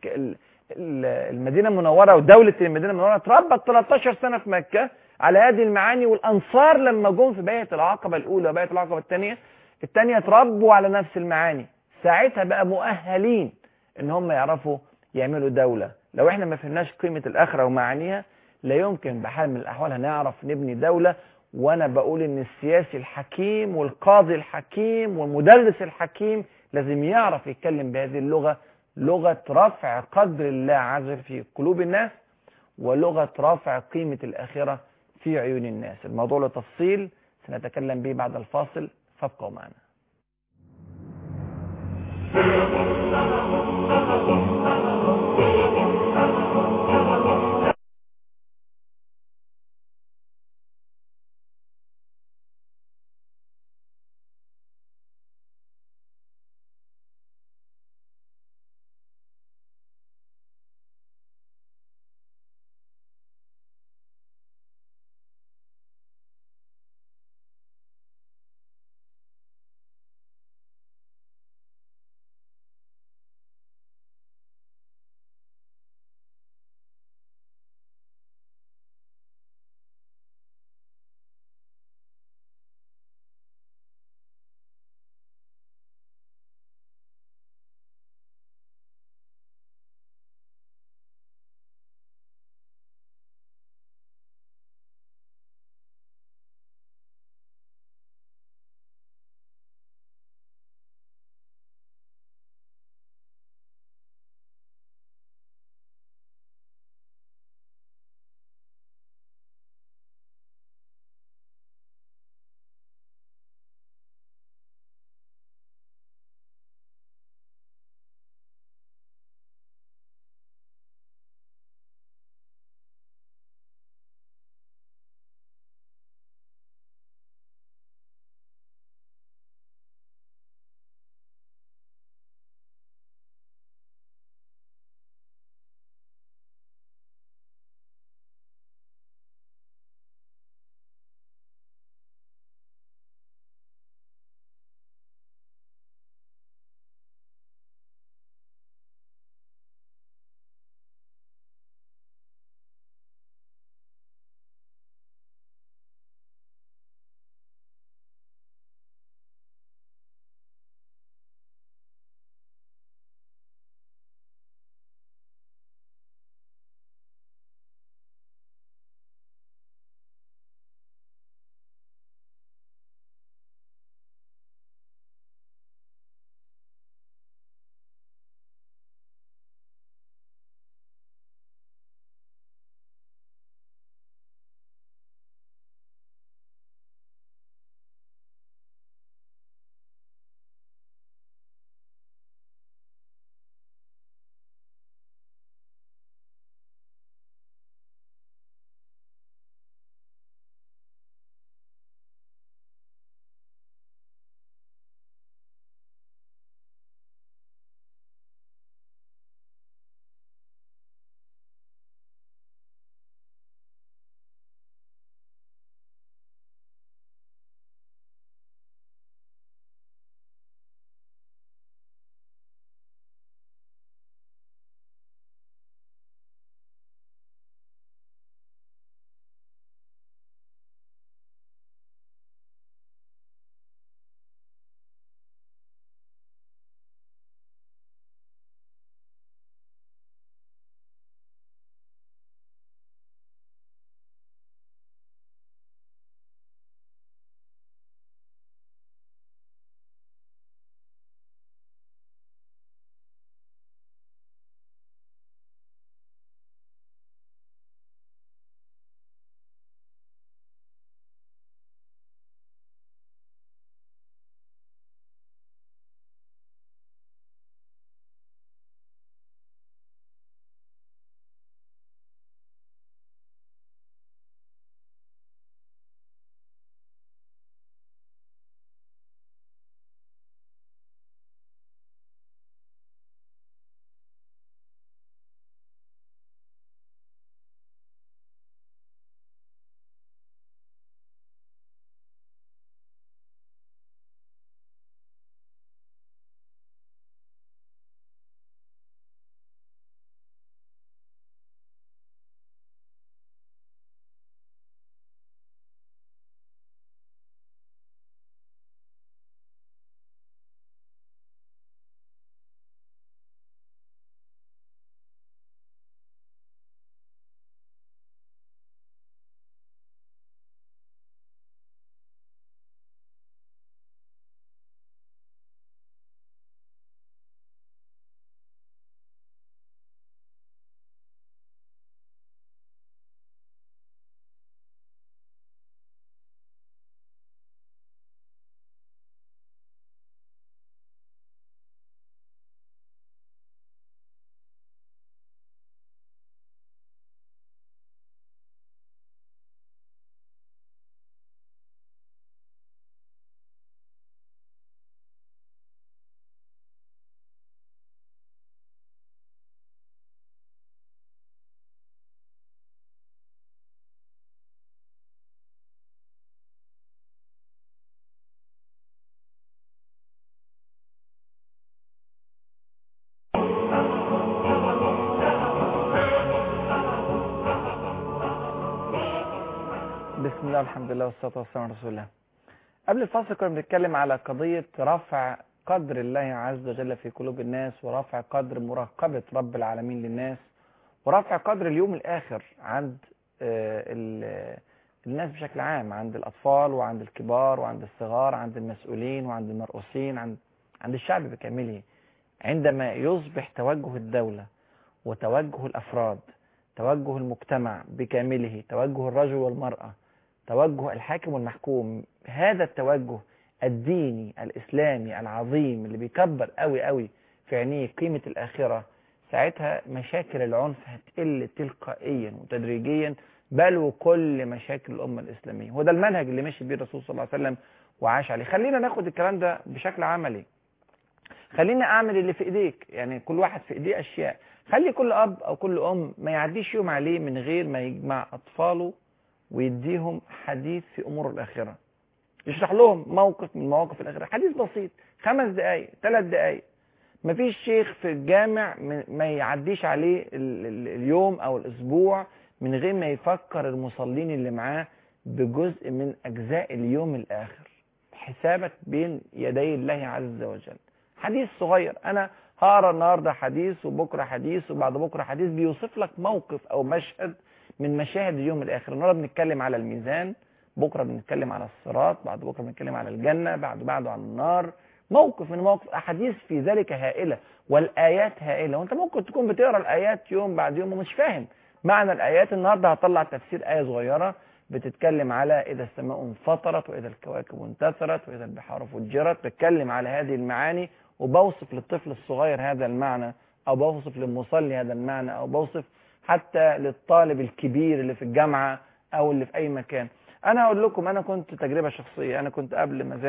المدينة المنورة ودولة المدينة المنورة تربت 13 سنة في مكة على هذه المعاني، والأنصار لما جم في بيعة العقبة الأولى وبيعة العقبة الثانية تربوا على نفس المعاني، ساعتها بقى مؤهلين إن هم يعرفوا يعملوا دولة. لو احنا ما فهمناش قيمة الآخرة ومعانيها لا يمكن بحال من الأحوال هنعرف نبني دولة. وأنا بقول إن السياسي الحكيم والقاضي الحكيم والمدرس الحكيم لازم يعرف يتكلم بهذه اللغة، لغة رفع قدر الله عز وجل في قلوب الناس، ولغة رفع قيمة الآخرة في عيون الناس. الموضوع له تفصيل سنتكلم به بعد الفاصل، فابقوا معنا. والحمد لله والصلاة والسلام على رسول الله. قبل الفاصل كنا بنتكلم على قضية رفع قدر الله عز وجل في قلوب الناس، ورفع قدر مراقبة رب العالمين للناس، ورفع قدر اليوم الآخر عند الناس بشكل عام، عند الأطفال وعند الكبار وعند الصغار، عند المسؤولين وعند المرؤوسين، عند الشعب بكامله. عندما يصبح توجه الدولة وتوجه الأفراد، توجه المجتمع بكامله، توجه الرجل والمرأة، توجه الحاكم والمحكوم، هذا التوجه الديني الإسلامي العظيم اللي بيكبر قوي قوي في عينيه قيمة الآخرة، ساعتها مشاكل العنف هتقل تلقائيا وتدريجيا، بل وكل مشاكل الأمة الإسلامية. وده المنهج اللي مشي بيه الرسول صلى الله عليه وسلم وعاش عليه. خلينا ناخد الكلام ده بشكل عملي. خلينا أعمل اللي في إيديك، يعني كل واحد في إيديه أشياء. خلي كل أب أو كل أم ما يعديش يوم عليه من غير ما يجمع أطفاله ويديهم حديث في أمور الآخرة، يشرح لهم موقف من مواقف الآخرة، حديث بسيط 5 دقايق 3 دقايق. مفيش شيخ في الجامع ما يعديش عليه اليوم أو الأسبوع من غير ما يفكر المصلين اللي معاه بجزء من أجزاء اليوم الآخر، حسابك بين يدي الله عز وجل. حديث صغير، أنا هقرا النهارده حديث وبكره حديث وبعد بكره حديث بيوصف لك موقف أو مشهد من مشاهد اليوم الآخر. النهارده بنتكلم على الميزان، بكره بنتكلم على الصراط، بعد بكره بنتكلم على الجنة، بعده عن النار. موقف من مواقف، أحاديث في ذلك هائلة، والآيات هائلة. وأنت ممكن تكون بتقرا الآيات يوم بعد يوم ومش فاهم معنى الآيات. النهارده هطلع تفسير آية صغيرة بتتكلم على إذا السماء انفطرت وإذا الكواكب انتثرت وإذا البحار فجرت. بتكلم على هذه المعاني وبوصف للطفل الصغير هذا المعنى، أو بوصف للمصلي هذا المعنى، أو بوصف حتى للطالب الكبير اللي في الجامعة أو اللي في أي مكان. أنا هقول لكم، أنا كنت تجربة شخصية. أنا كنت قبل ما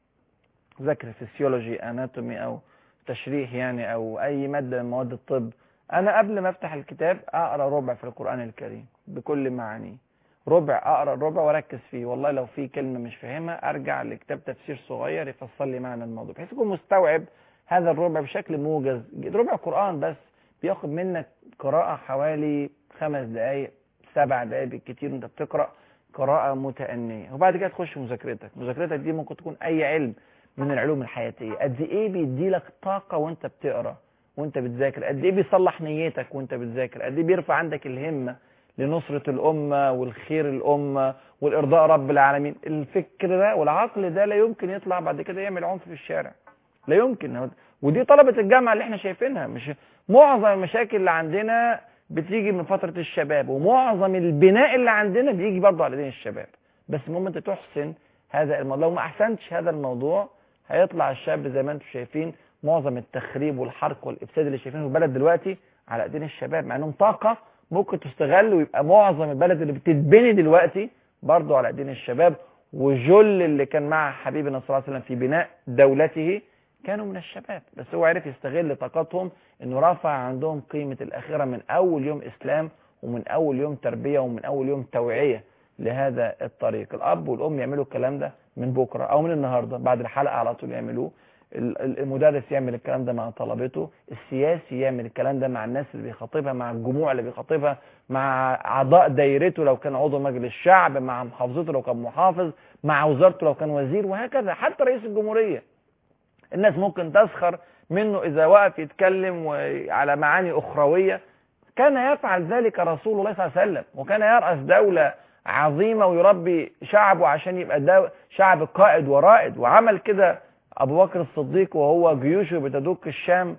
ذاكر فيسيولوجي أناتومي أو تشريح يعني أو أي مادة من مواد الطب، أنا قبل ما أفتح الكتاب أقرأ ربع في القرآن الكريم بكل معانيه. ربع، أقرأ الربع وأركز فيه. والله لو في كلمة مش فاهمها أرجع لكتاب تفسير صغير يفصل لي معنى الموضوع، بحيث يكون مستوعب هذا الربع بشكل موجز. ربع قرآن بس بياخد منك قراءة حوالي 5 دقايق 7 دقايق بالكتير، وأنت بتقرأ قراءة متأنية. وبعد كده تخش مذاكرتك دي ممكن تكون أي علم من العلوم الحياتية. قد إيه بيدي لك طاقة وأنت بتقرأ وأنت بتذاكر، قد إيه بيصلح نيتك وأنت بتذاكر، قد إيه بيرفع عندك الهمة لنصرة الأمة والخير الأمة والإرضاء رب العالمين. الفكر ده والعقل ده لا يمكن يطلع بعد كده يعمل عنف في الشارع، لا يمكن. ودي طلبة الجامعة اللي احنا شايفينها. مش معظم المشاكل اللي عندنا بتيجي من فترة الشباب، ومعظم البناء اللي عندنا بيجي برضه على دين الشباب. بس المهم انت تحسن هذا الموضوع. لو ما احسنتش هذا الموضوع هيطلع الشاب زي ما انتم شايفين، معظم التخريب والحرق والافساد اللي شايفينه في البلد دلوقتي على ايدين الشباب، مع انهم طاقة ممكن تستغل، ويبقى معظم البلد اللي بتتبني دلوقتي برضه على ايدين الشباب. وجل اللي كان مع حبيبنا صلى الله عليه وسلم في بناء دولته كانوا من الشباب، بس هو عرف يستغل طاقتهم انه رفع عندهم قيمة الآخرة من اول يوم اسلام، ومن اول يوم تربية، ومن اول يوم توعية لهذا الطريق. الاب والام يعملوا الكلام ده من بكرة او من النهاردة، بعد الحلقة على طول يعملوه. المدرس يعمل الكلام ده مع طلبته، السياسي يعمل الكلام ده مع الناس اللي بيخاطبها، مع الجموع اللي بيخاطبها، مع اعضاء دايرته لو كان عضو مجلس الشعب، مع محافظته لو كان محافظ، مع وزارته لو كان وزير، وهكذا. حتى رئيس الجمهورية الناس ممكن تسخر منه إذا وقف يتكلم على معاني أخروية. كان يفعل ذلك رسول الله صلى الله عليه وسلم، وكان يرأس دولة عظيمة ويربي شعبه عشان يبقى شعب قائد ورائد. وعمل كده أبو بكر الصديق وهو جيوشه بتدك الشام،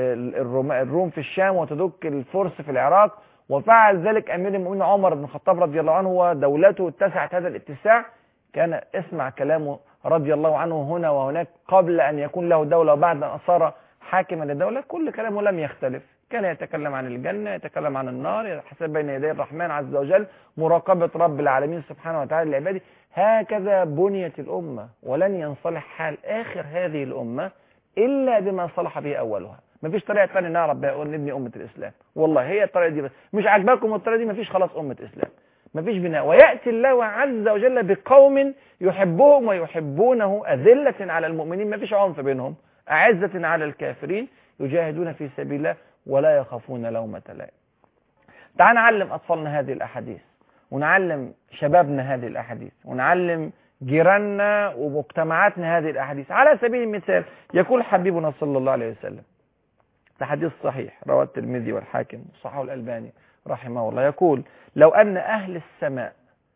الروم في الشام وتدك الفرس في العراق. وفعل ذلك أمير المؤمنين عمر بن الخطاب رضي الله عنه، ودولته اتسعت هذا الاتساع. كان اسمع كلامه رضي الله عنه هنا وهناك قبل أن يكون له دولة، وبعد أن صار حاكما للدولة كل كلامه لم يختلف. كان يتكلم عن الجنة، يتكلم عن النار، يحسب بين يدي الرحمن عز وجل، مراقبة رب العالمين سبحانه وتعالى لعباده. هكذا بنيت الأمة، ولن ينصلح حال آخر هذه الأمة إلا بما صلح به أولها. مفيش طريقة ثانية نعرف بها نبني أمة الإسلام. والله هي الطريقة دي بس. مش عاجباكم الطريقة دي، مفيش خلاص أمة إسلام، مفيش بناء. ويأتي الله عز وجل بقوم يحبهم ويحبونه، أذلة على المؤمنين، مفيش عنف بينهم، أعزة على الكافرين، يجاهدون في سبيل الله ولا يخافون لومة لائم. تعال نعلم أطفالنا هذه الأحاديث، ونعلم شبابنا هذه الأحاديث، ونعلم جيراننا ومجتمعاتنا هذه الأحاديث. على سبيل المثال يقول حبيبنا صلى الله عليه وسلم، ده حديث صحيح رواه الترمذي والحاكم وصححه الألباني رحمه الله، يقول: لو أن أهل السماء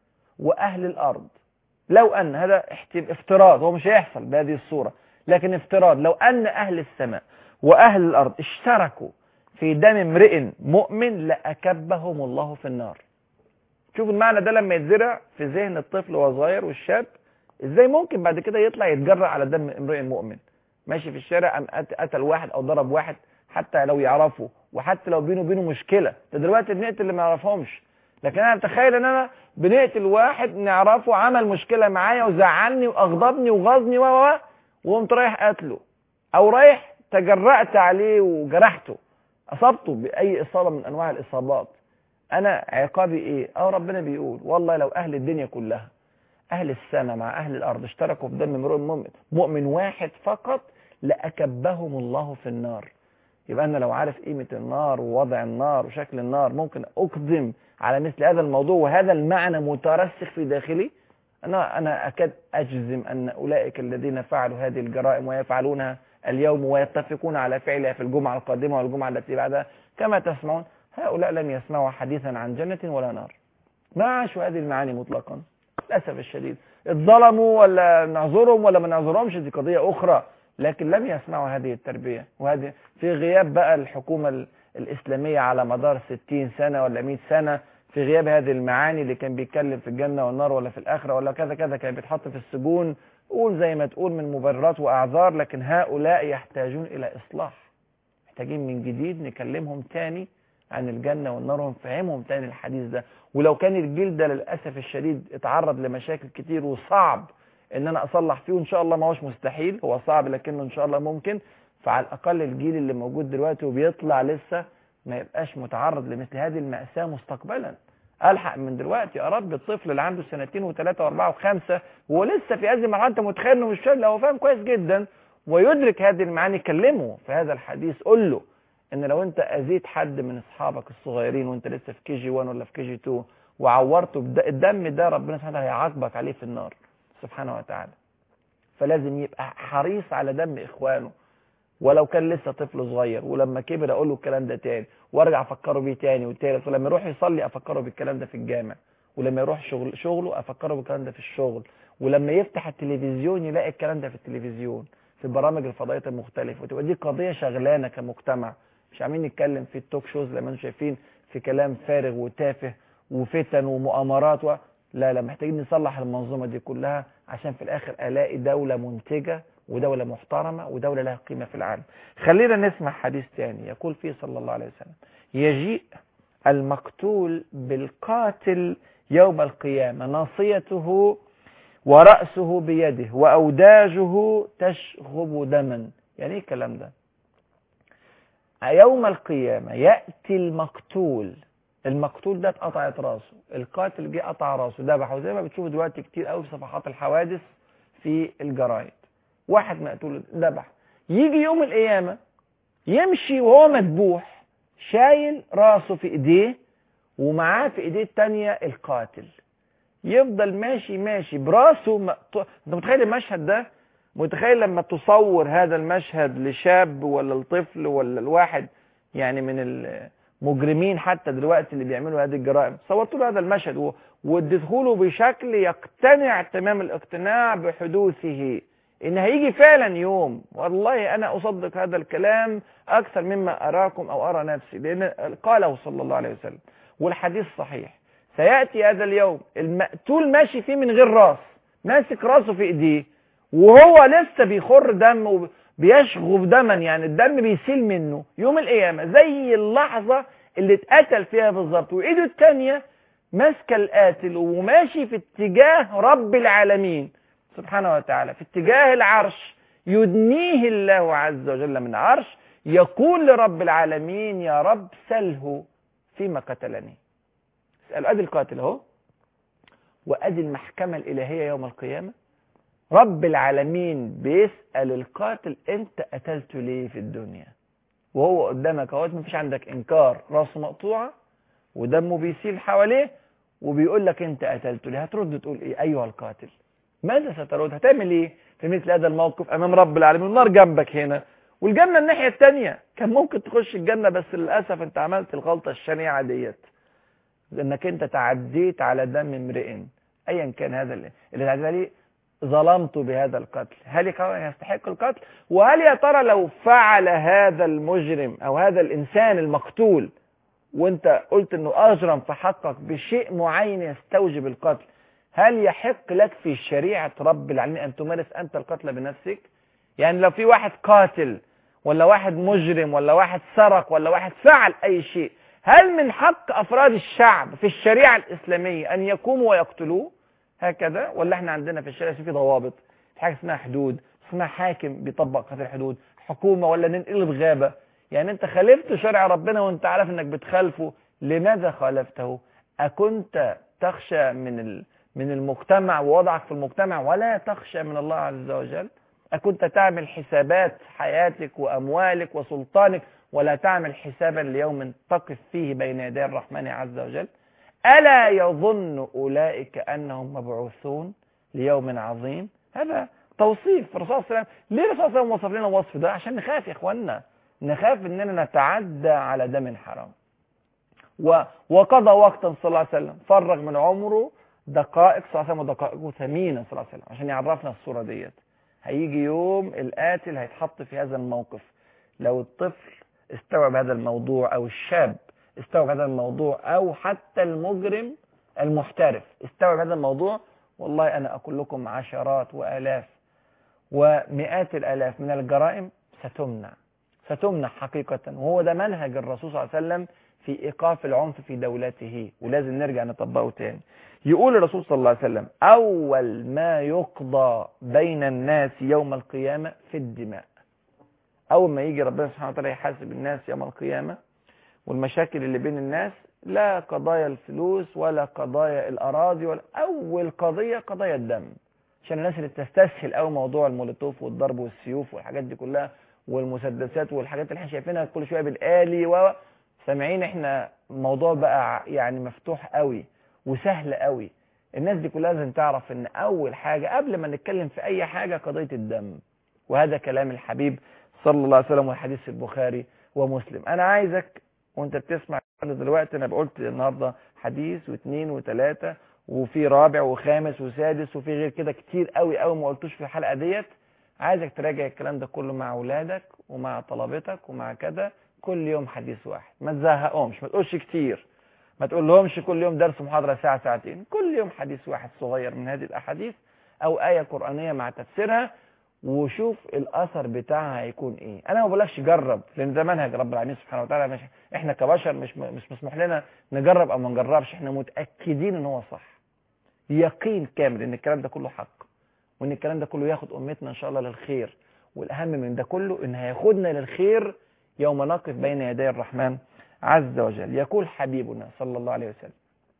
وأهل الأرض، لو أن، هذا افتراض، هو مش هيحصل بهذه الصورة، لكن افتراض، لو أن أهل السماء وأهل الأرض اشتركوا في دم امرئ مؤمن لأكبهم الله في النار. شوف المعنى ده لما يتزرع في ذهن الطفل وهو صغير والشاب، ازاي ممكن بعد كده يطلع يتجرأ على دم امرئ مؤمن ماشي في الشارع، أم قتل واحد أو ضرب واحد حتى لو يعرفه، وحتى لو بينه وبينه مشكلة. ده دلوقتي بنقتل اللي ما يعرفهمش، لكن أنا أتخيل إن أنا بنقتل واحد نعرفه عمل مشكلة معايا وزعلني وأغضبني وغاظني وقمت رايح قتله، أو رايح تجرأت عليه وجرحته، أصبته بأي إصابة من أنواع الإصابات. أنا عقابي إيه؟ ربنا بيقول: والله لو أهل الدنيا كلها، أهل السماء مع أهل الأرض، اشتركوا في دم امرؤ مؤمن واحد فقط لأكبهم الله في النار. يبقى أنا لو عارف قيمة النار ووضع النار وشكل النار، ممكن أقدم على مثل هذا الموضوع وهذا المعنى مترسخ في داخلي. أنا أكاد أجزم أن أولئك الذين فعلوا هذه الجرائم ويفعلونها اليوم ويتفقون على فعلها في الجمعة القادمة والجمعة التي بعدها، كما تسمعون، هؤلاء لم يسمعوا حديثا عن جنة ولا نار، ما عاشوا هذه المعاني مطلقا للأسف الشديد. اتظلموا ولا نعذرهم ولا ما نعذرهمش، دي قضية أخرى، لكن لم يسمعوا هذه التربية، وهذه في غياب بقى الحكومة الإسلامية على مدار 60 سنة ولا 100 سنة، في غياب هذه المعاني اللي كان بيتكلم في الجنة والنار ولا في الآخرة ولا كذا كذا، كان بيتحط في السجون، قول زي ما تقول من مبررات وأعذار. لكن هؤلاء يحتاجون إلى إصلاح، محتاجين من جديد نكلمهم تاني عن الجنة والنار ونفهمهم تاني الحديث ده. ولو كان الجيل ده للأسف الشديد اتعرض لمشاكل كتير وصعب ان انا اصلح فيه، وان شاء الله ما هوش مستحيل، هو صعب لكنه ان شاء الله ممكن، فعلى الاقل الجيل اللي موجود دلوقتي وبيطلع لسه ما يبقاش متعرض لمثل هذه المأساة مستقبلا. الحق من دلوقتي اربي الطفل اللي عنده 2 و3 و4 و5 وهو لسه في هذه المرحله، انت متخيل انه مش فاهم؟ لا، هو فاهم كويس جدا ويدرك هذه المعاني، كلمه في هذا الحديث، قول له ان لو انت اذيت حد من اصحابك الصغيرين وانت لسه في كي جي 1 ولا في كي جي 2 وعورته الدم ده، ربنا سبحانه وتعالى هيعاقبك عليه في النار سبحانه وتعالى. فلازم يبقى حريص على دم اخوانه ولو كان لسه طفل صغير، ولما كبر اقول له الكلام ده تاني وارجع افكره بيه تاني والتالت، ولما يروح يصلي افكره بالكلام ده في الجامع، ولما يروح شغله افكره بالكلام ده في الشغل، ولما يفتح التلفزيون يلاقي الكلام ده في التلفزيون في برامج الفضائيات المختلفه، وتبقى دي قضيه شغلانه كمجتمع، مش عاملين نتكلم في التوك شوز لما انتم شايفين في كلام فارغ وتافه وفتن ومؤامرات لا، محتاجين نصلح المنظومه دي كلها عشان في الاخر الاقي دوله منتجه ودولة محترمة ودولة لها قيمة في العالم. خلينا نسمع حديث تاني يقول فيه صلى الله عليه وسلم: يجيء المقتول بالقاتل يوم القيامة ناصيته ورأسه بيده وأوداجه تشغب دما. يعني ايه الكلام ده؟ يوم القيامة يأتي المقتول ده اتقطعت راسه، القاتل جه قطع راسه ذبحه، زي ما بتشوفوا دلوقتي كتير قوي في صفحات الحوادث في الجرايد، واحد مقتول ذبح، يجي يوم القيامة يمشي وهو مذبوح شايل راسه في ايديه ومعاه في ايديه التانية القاتل، يفضل ماشي براسه انت متخيل المشهد ده؟ متخيل لما تصور هذا المشهد لشاب ولا الطفل ولا الواحد يعني من المجرمين حتى دلوقتي اللي بيعملوا هذه الجرائم، صورت له هذا المشهد واديته له بشكل يقتنع تمام الاقتناع بحدوثه، ان هيجي فعلا يوم، والله انا اصدق هذا الكلام اكثر مما اراكم او ارى نفسي، لان قاله صلى الله عليه وسلم والحديث صحيح. سيأتي هذا اليوم المقتول ماشي فيه من غير راس، ماسك راسه في ايديه وهو لسه بيخر دم وبيشغب دما، يعني الدم بيسيل منه يوم القيامة زي اللحظة اللي اتقتل فيها بالظبط، وايده التانية ماسكه القاتل وماشي في اتجاه رب العالمين سبحانه وتعالى، في اتجاه العرش، يدنيه الله عز وجل من عرش، يقول لرب العالمين: يا رب سله فيما قتلني. اسأله، ادي القاتل اهو، وادي المحكمة الالهية يوم القيامة، رب العالمين بيسأل القاتل: انت قتلته ليه في الدنيا؟ وهو قدامك اهوت، مفيش عندك انكار، راسه مقطوعة ودمه بيسيل حواليه وبيقول لك انت قتلته ليه، هترد تقول ايه ايها القاتل؟ ماذا سترد؟ هتعمل ايه في مثل هذا الموقف امام رب العالمين؟ النار جنبك هنا والجنة الناحية التانية، كان ممكن تخش الجنة بس للأسف انت عملت الغلطة الشنيعة ديت، انك انت تعديت على دم امرئ ايا كان هذا اللي تعديت عليه، ظلمته بهذا القتل. هل يستحق القتل؟ وهل يا ترى لو فعل هذا المجرم او هذا الانسان المقتول وانت قلت انه اجرم في حقك بشيء معين يستوجب القتل، هل يحق لك في شريعة رب العالمين ان تمارس انت القتل بنفسك؟ يعني لو في واحد قاتل ولا واحد مجرم ولا واحد سرق ولا واحد فعل اي شيء، هل من حق افراد الشعب في الشريعة الاسلامية ان يقوموا ويقتلوه هكذا؟ ولا احنا عندنا في الشريعة في ضوابط، في حاجة اسمها حدود، اسمها حاكم بيطبق هذه الحدود، حكومة، ولا ننقلب غابة؟ يعني انت خالفت شرع ربنا وانت عارف انك بتخالفه، لماذا خالفته؟ اكنت تخشى من المجتمع ووضعك في المجتمع ولا تخشى من الله عز وجل؟ أكنت تعمل حسابات حياتك وأموالك وسلطانك ولا تعمل حسابا ليوم تقف فيه بين يدي الرحمن عز وجل؟ ألا يظن أولئك أنهم مبعوثون ليوم عظيم؟ هذا توصيف الرسول صلى الله عليه وسلم. ليه الرسول صلى الله عليه وسلم وصف لنا الوصف ده؟ عشان نخاف يا إخواننا، نخاف إننا نتعدى على دم حرام. وقضى وقتا صلى الله عليه وسلم، فرغ من عمره دقائق صلى الله عليه وسلم، ودقائقه ثمينة صلى الله عليه وسلم عشان يعرفنا الصورة ديت. هيجي يوم القاتل هيتحط في هذا الموقف. لو الطفل استوعب هذا الموضوع او الشاب استوعب هذا الموضوع او حتى المجرم المحترف استوعب هذا الموضوع، والله انا اقول لكم عشرات والاف ومئات الالاف من الجرائم ستمنع حقيقة. وهو ده منهج الرسول صلى الله عليه وسلم في ايقاف العنف في دولته، ولازم نرجع نطبقه تاني. يقول الرسول صلى الله عليه وسلم: أول ما يقضى بين الناس يوم القيامة في الدماء. أول ما يجي ربنا سبحانه وتعالى يحاسب الناس يوم القيامة والمشاكل اللي بين الناس، لا قضايا الفلوس ولا قضايا الأراضي، ولا أول قضايا الدم. عشان الناس اللي بتستسهل أو موضوع المولوتوف والضرب والسيوف والحاجات دي كلها والمسدسات والحاجات اللي احنا شايفينها كل شوية بالآلي سامعين احنا الموضوع بقى يعني مفتوح قوي وسهل قوي. الناس دي كلها لازم تعرف ان اول حاجة قبل ما نتكلم في اي حاجة قضية الدم، وهذا كلام الحبيب صلى الله عليه وسلم والحديث في البخاري ومسلم. انا عايزك وانت بتسمع دلوقتي، انا قلت النهاردة حديث واثنين وثلاثة وفي رابع وخامس وسادس وفي غير كده كتير قوي ما قلتوش في الحلقة ديت. عايزك تراجع الكلام ده كله مع اولادك ومع طلبتك ومع كده، كل يوم حديث واحد، ما تزهقهمش، ما تقولش كتير، ما تقول لهمش كل يوم درس محاضرة ساعة ساعتين، كل يوم حديث واحد صغير من هذه الأحاديث أو آية قرآنية مع تفسيرها، وشوف الأثر بتاعها هيكون إيه. أنا ما بقولكش جرب، لأن ده منهج رب العالمين سبحانه وتعالى. إحنا كبشر مش مسموح لنا نجرب أو ما نجربش، إحنا متأكدين إن هو صح، يقين كامل إن الكلام ده كله حق، وإن الكلام ده كله ياخد أمتنا إن شاء الله للخير. والأهم من ده كله إن هياخدنا للخير يوم نقف بين يدي الرحمن عز وجل. يقول حبيبنا صلى الله عليه وسلم: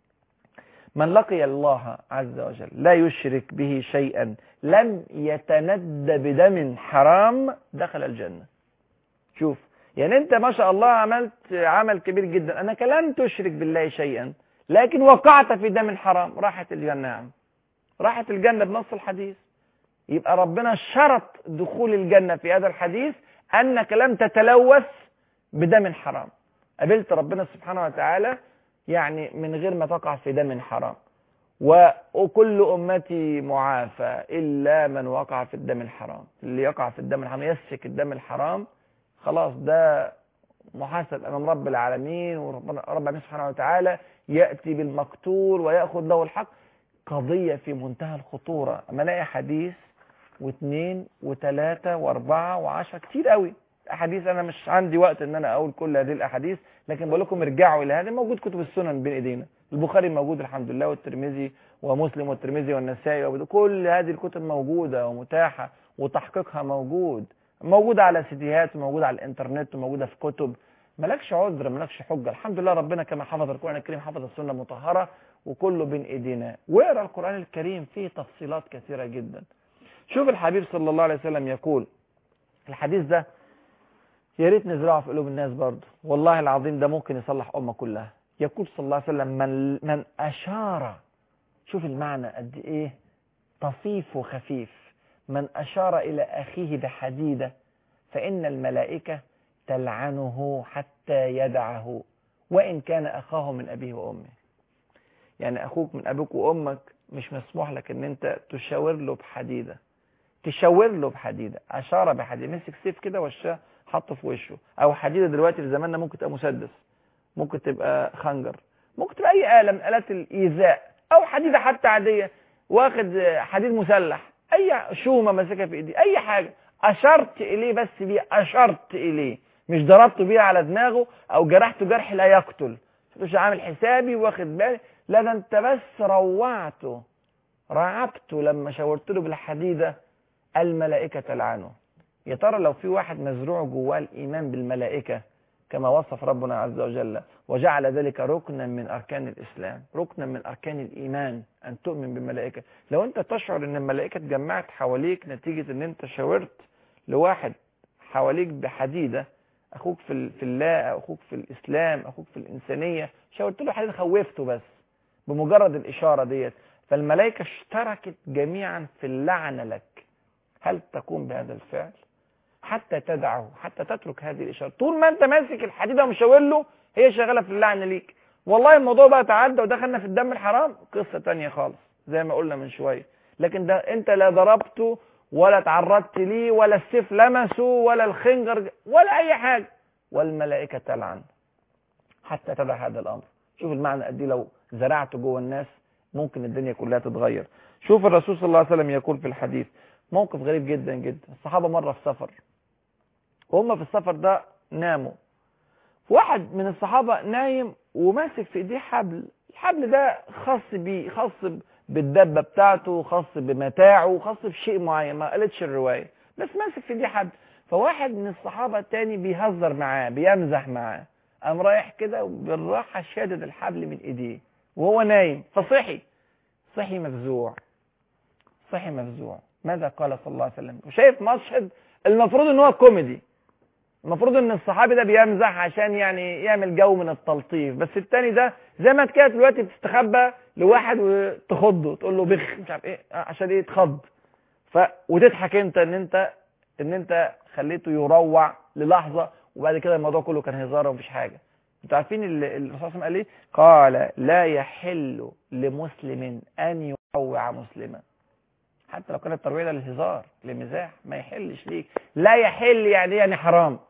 من لقي الله عز وجل لا يشرك به شيئا لم يتند بدم حرام دخل الجنة. شوف، يعني انت ما شاء الله عملت عمل كبير جدا، انك لن تشرك بالله شيئا لكن وقعت في دم حرام، راحت الجنة يا عم، راحت الجنة بنص الحديث. يبقى ربنا شرط دخول الجنة في هذا الحديث انك لم تتلوث بدم حرام. قابلت ربنا سبحانه وتعالى يعني من غير ما تقع في دم حرام. وكل أمتي معافى إلا من وقع في الدم الحرام. اللي يقع في الدم الحرام يسفك الدم الحرام، خلاص ده محاسب أمام رب العالمين، ورب العالمين سبحانه وتعالى يأتي بالمقتول ويأخذ له الحق. قضية في منتهى الخطورة. أما الاقي حديث واثنين وثلاثة واربعة وعشرة كتير قوي احاديث، انا مش عندي وقت ان انا اقول كل هذه الاحاديث، لكن بقول لكم ارجعوا الى هذا. موجود كتب السنن بين ايدينا، البخاري موجود الحمد لله، والترمذي ومسلم والترمذي والنسائي، كل هذه الكتب موجوده ومتاحه وتحقيقها موجوده على سيديهات وموجوده على الانترنت وموجوده في كتب. مالكش عذر، مالكش حجه. الحمد لله ربنا كما حفظ القران الكريم حفظ السنه المطهره، وكله بين ايدينا. واقرا القران الكريم فيه تفصيلات كثيره جدا. شوف الحبيب صلى الله عليه وسلم يقول، الحديث ده يا ريت نزرعه في قلوب الناس برضه، والله العظيم ده ممكن يصلح أمة كلها. يقول صلى الله عليه وسلم من أشار، شوف المعنى قد إيه طفيف وخفيف، من أشار إلى أخيه بحديدة فإن الملائكة تلعنه حتى يدعه وإن كان أخاه من أبيه وأمه. يعني أخوك من أبوك وأمك مش مسموح لك إن أنت تشاور له بحديدة، تشاور له بحديدة. أشار بحديدة، مسك سيف كده وشاه حطه في وشه، أو حديدة دلوقتي في زماننا ممكن تبقى مسدس، ممكن تبقى خنجر، ممكن تبقى أي آلة من آلات الإيذاء، أو حديدة حتى عادية، واخد حديد مسلح، أي شومة ماسكها في إيدي، أي حاجة أشرت إليه بس بيه، أشرت إليه، مش ضربته بيه على دماغه أو جرحته جرح لا يقتل، مش عامل حسابي واخد بالي، لا ده أنت بس روعته رعبته لما شاورت له بالحديدة، الملائكة تلعنه. يا ترى لو في واحد مزروع جواه الإيمان بالملائكة كما وصف ربنا عز وجل وجعل ذلك ركنا من أركان الإسلام، ركنا من أركان الإيمان أن تؤمن بالملائكة، لو أنت تشعر أن الملائكة اتجمعت حواليك نتيجة أن أنت شاورت لواحد حواليك بحديدة، أخوك في الله، أخوك في الإسلام، أخوك في الإنسانية، شاورت له حديدة خوفته بس بمجرد الإشارة ديت، فالملائكة اشتركت جميعا في اللعنة لك. هل تقوم بهذا الفعل حتى تدعه، حتى تترك هذه الإشارة؟ طول ما أنت ماسك الحديدة ومشاور له هي شغالة في اللعنة ليك. والله الموضوع بقى تعدى ودخلنا في الدم الحرام، قصة تانية خالص زي ما قلنا من شوية، لكن ده أنت لا ضربته ولا تعرضت ليه ولا السيف لمسه ولا الخنجر ولا أي حاجة، والملائكة تلعن حتى تدع هذا الأمر. شوف المعنى قد ايه لو زرعته جوه الناس ممكن الدنيا كلها تتغير. شوف الرسول صلى الله عليه وسلم يقول في الحديث موقف غريب جدا جدا. الصحابة مرة في سفر، وهم في السفر ده ناموا، واحد من الصحابة نايم وماسك في ايديه حبل، الحبل ده خاص بيه، خاص بالدبة بتاعته، خاص بمتاعه، خاص بشيء معين، ما قالتش الرواية، بس ماسك في ايديه حبل. فواحد من الصحابة التاني بيهزر معاه، بيمزح معاه، قام رايح كده وبالراحة شادد الحبل من ايديه وهو نايم، فصحي، صحي مفزوع، صحي مفزوع. ماذا قال صلى الله عليه وسلم؟ وشايف مشهد المفروض ان هو كوميدي، المفروض ان الصحابي ده بيمزح عشان يعني يعمل جو من التلطيف، بس التاني ده زي ما كانت دلوقتي بتستخبى لواحد وتخضه تقول له بخ مش عارف ايه عشان ايه تخض، وتضحك انت ان انت خليته يروع للحظه، وبعد كده الموضوع كله كان هزار ومفيش حاجه. انتوا عارفين الرسول صلى الله عليه وسلم قال ايه؟ قال لا يحل لمسلم ان يروع مسلما، حتى لو كان الترويع ده للهزار للمزاح ما يحلش ليك. لا يحل يعني يعني حرام،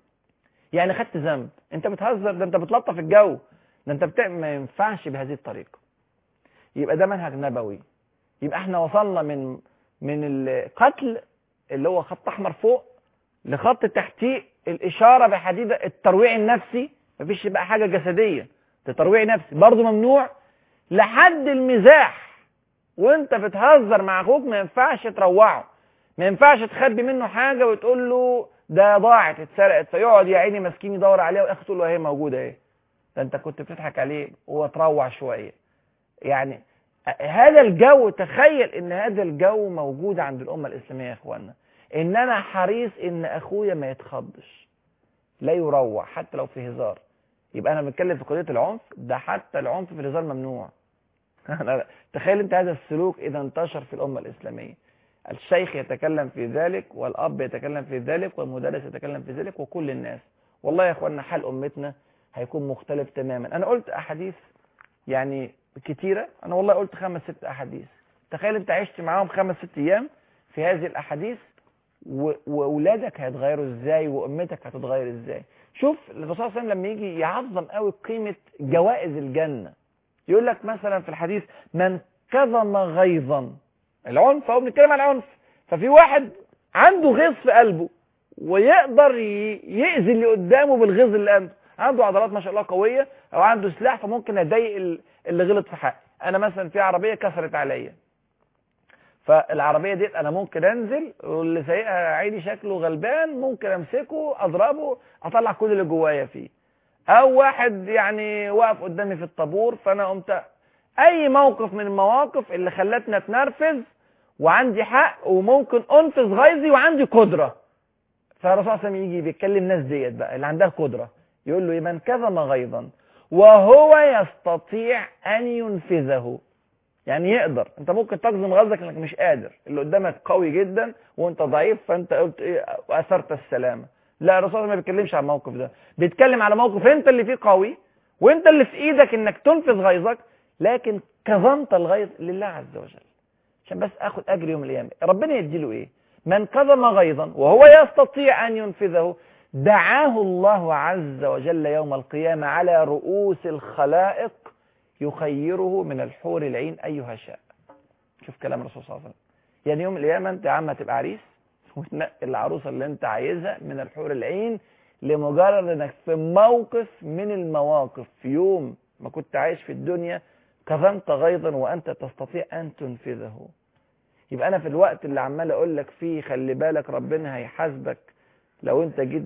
يعني خدت ذنب، انت بتهزر، ده انت بتلطف الجو، ده انت ما ينفعش بهذه الطريقه. يبقى ده منهج نبوي. يبقى احنا وصلنا من القتل اللي هو خط احمر فوق لخط تحتيه الاشاره بحديده الترويع النفسي، مفيش بقى حاجه جسديه، ده ترويع نفسي برضه ممنوع، لحد المزاح وانت بتهزر مع اخوك ما ينفعش تروعه، ما ينفعش تخبي منه حاجه وتقول له ده ضاعت اتسرقت، فيقعد يا عيني مسكين يدور عليها واخته تقول له هي موجوده اهي، ده انت كنت بتضحك عليه وتروع شويه. يعني هذا الجو، تخيل ان هذا الجو موجود عند الامه الاسلاميه يا اخوانا، ان انا حريص ان اخويا ما يتخضش، لا يروع حتى لو في هزار. يبقى انا بنتكلم في قضيه العنف، ده حتى العنف في الهزار ممنوع. تخيل انت هذا السلوك اذا انتشر في الامه الاسلاميه، الشيخ يتكلم في ذلك والاب يتكلم في ذلك والمدرس يتكلم في ذلك وكل الناس، والله يا اخوانا حال امتنا هيكون مختلف تماما. انا قلت احاديث يعني كتيره، انا والله قلت 5-6 احاديث، تخيل انت عشت معاهم 5-6 ايام في هذه الاحاديث، واولادك هيتغيروا ازاي وامتك هتتغير ازاي. شوف الرسول صلى الله عليه وسلم لما يجي يعظم قوي قيمه جوائز الجنه، يقول لك مثلا في الحديث من كظم غيظا، العنف، هو بنتكلم عن العنف، ففي واحد عنده غيظ في قلبه ويقدر يأذي اللي قدامه بالغيظ اللي عنده عضلات ما شاء الله قويه، او عنده سلاح فممكن اضايق اللي غلط في حقي. انا مثلا في عربيه كسرت عليا، فالعربيه ديت انا ممكن انزل واللي سايقها عيني شكله غلبان ممكن امسكه اضربه اطلع كل اللي جوايا فيه، او واحد يعني واقف قدامي في الطابور فانا قمت اي موقف من المواقف اللي خلتني اتنرفز وعندي حق وممكن انفذ غيظي وعندي قدره. فالرسول صلى الله عليه وسلم يجي بيتكلم الناس ديت بقى اللي عندها قدره، يقول له من كظم غيظا وهو يستطيع أن ينفذه. يعني يقدر. انت ممكن تجزم غزك انك مش قادر، اللي قدامك قوي جدا وانت ضعيف، فانت قلت ايه واثرت السلامه. لا، الرسول ما بيتكلمش عن الموقف ده، بيتكلم على موقف انت اللي فيه قوي وانت اللي في ايدك انك تنفذ غيظك، لكن كظمت الغيظ لله عز وجل عشان بس اخد اجر يوم القيامه. ربنا يديله ايه؟ من كظم غيظا وهو يستطيع ان ينفذه دعاه الله عز وجل يوم القيامه على رؤوس الخلائق يخيره من الحور العين ايها شاء. شوف كلام الرسول صلى الله عليه وسلم. يعني يوم القيامه انت يا عم هتبقى عريس وتنقي العروسه اللي انت عايزها من الحور العين لمجرد انك في موقف من المواقف في يوم ما كنت عايش في الدنيا كظمت غيظا وانت تستطيع ان تنفذه. يبقى انا في الوقت اللي عمال اقول لك فيه خلي بالك ربنا هيحاسبك لو انت جيت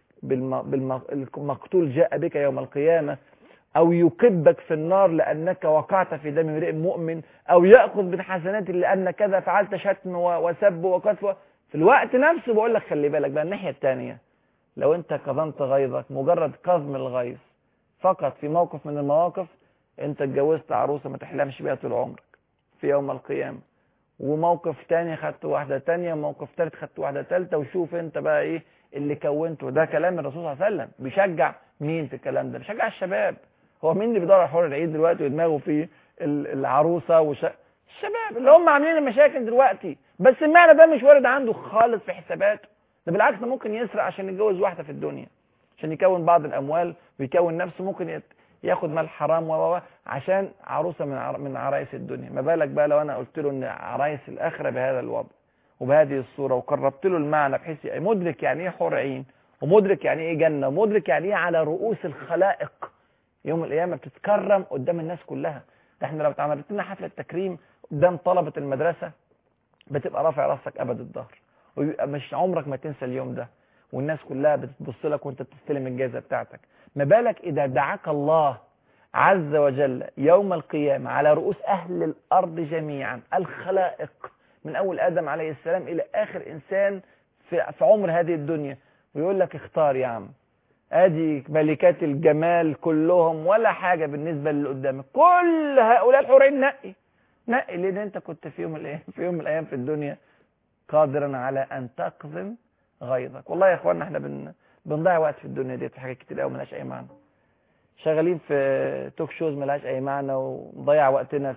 بالمقتول جاء بك يوم القيامه، او يكبك في النار لانك وقعت في دم امرئ مؤمن، او ياخذ من حسنات لان كذا فعلت شتم وسب وقذف، في الوقت نفسه بقول لك خلي بالك بقى الناحيه الثانيه. لو انت كظمت غيظك مجرد كظم الغيظ فقط في موقف من المواقف، انت اتجوزت عروسه ما تحلمش بيها طول عمرك في يوم القيامه، وموقف تاني خدت واحده تانيه، وموقف ثالث خدت واحده ثالثه، وشوف انت بقى ايه اللي كونته. ده كلام الرسول صلى الله عليه وسلم. بيشجع مين في الكلام ده؟ بيشجع الشباب. هو مين اللي بيدور على حور العيد دلوقتي ودماغه في العروسه الشباب اللي هم عاملين المشاكل دلوقتي. بس المعنى ده مش وارد عنده خالص في حساباته. ده بالعكس، ده ممكن يسرق عشان يتجوز واحده في الدنيا، عشان يكون بعض الاموال ويكون نفسه، ممكن ياخد مال حرام عشان عروسه من عرايس الدنيا. ما بالك بقى لو انا قلت له ان عرايس الاخره بهذا الوضع وبهذه الصوره، وقربت له المعنى بحيث مدرك يعني ايه حور عين، ومدرك يعني ايه جنه، ومدرك يعني ايه على رؤوس الخلائق يوم القيامه بتتكرم قدام الناس كلها. ده احنا لو اتعملت لنا حفله تكريم قدام طلبه المدرسه بتبقى رافع راسك ابد الظهر، ويبقى مش عمرك ما تنسى اليوم ده، والناس كلها بتبص لك وانت بتستلم الجائزه بتاعتك. ما بالك اذا دعاك الله عز وجل يوم القيامه على رؤوس اهل الارض جميعا، الخلائق من اول ادم عليه السلام الى اخر انسان في عمر هذه الدنيا، ويقول لك اختار يا عم، ادي ملكات الجمال كلهم ولا حاجه بالنسبه للي قدامك، كل هؤلاء الحور عين نقي لان انت كنت في يوم من الايام في الدنيا قادرا على ان تقزم غيظك. والله يا اخوانا احنا بنضيع وقت في الدنيا دي في حاجات كتير قوي ملهاش اي معنى، شغالين في توك شوز ملهاش اي معنى، ونضيع وقتنا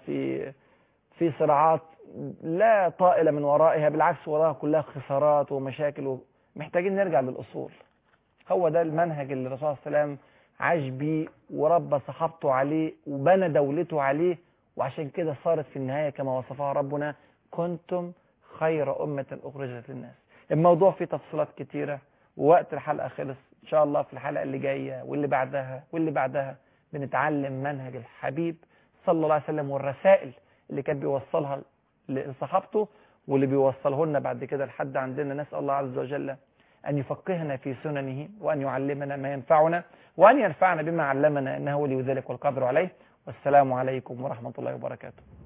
في صراعات لا طائله من ورائها، بالعكس وراها كلها خسارات ومشاكل، ومحتاجين نرجع للاصول. هو ده المنهج اللي الرسول صلى الله عليه وسلم عاش بيه وربى صحابته عليه وبنى دولته عليه، وعشان كده صارت في النهايه كما وصفها ربنا كنتم خير أمة أخرجت للناس. الموضوع فيه تفصيلات كتيرة ووقت الحلقة خلص. إن شاء الله في الحلقة اللي جاية واللي بعدها بنتعلم منهج الحبيب صلى الله عليه وسلم والرسائل اللي كان بيوصلها لصحابته واللي بيوصله لنا بعد كده لحد عندنا. نسأل الله عز وجل أن يفقهنا في سننه وأن يعلمنا ما ينفعنا وأن ينفعنا بما علمنا، إنه ولي ذلك والقادر عليه. والسلام عليكم ورحمة الله وبركاته.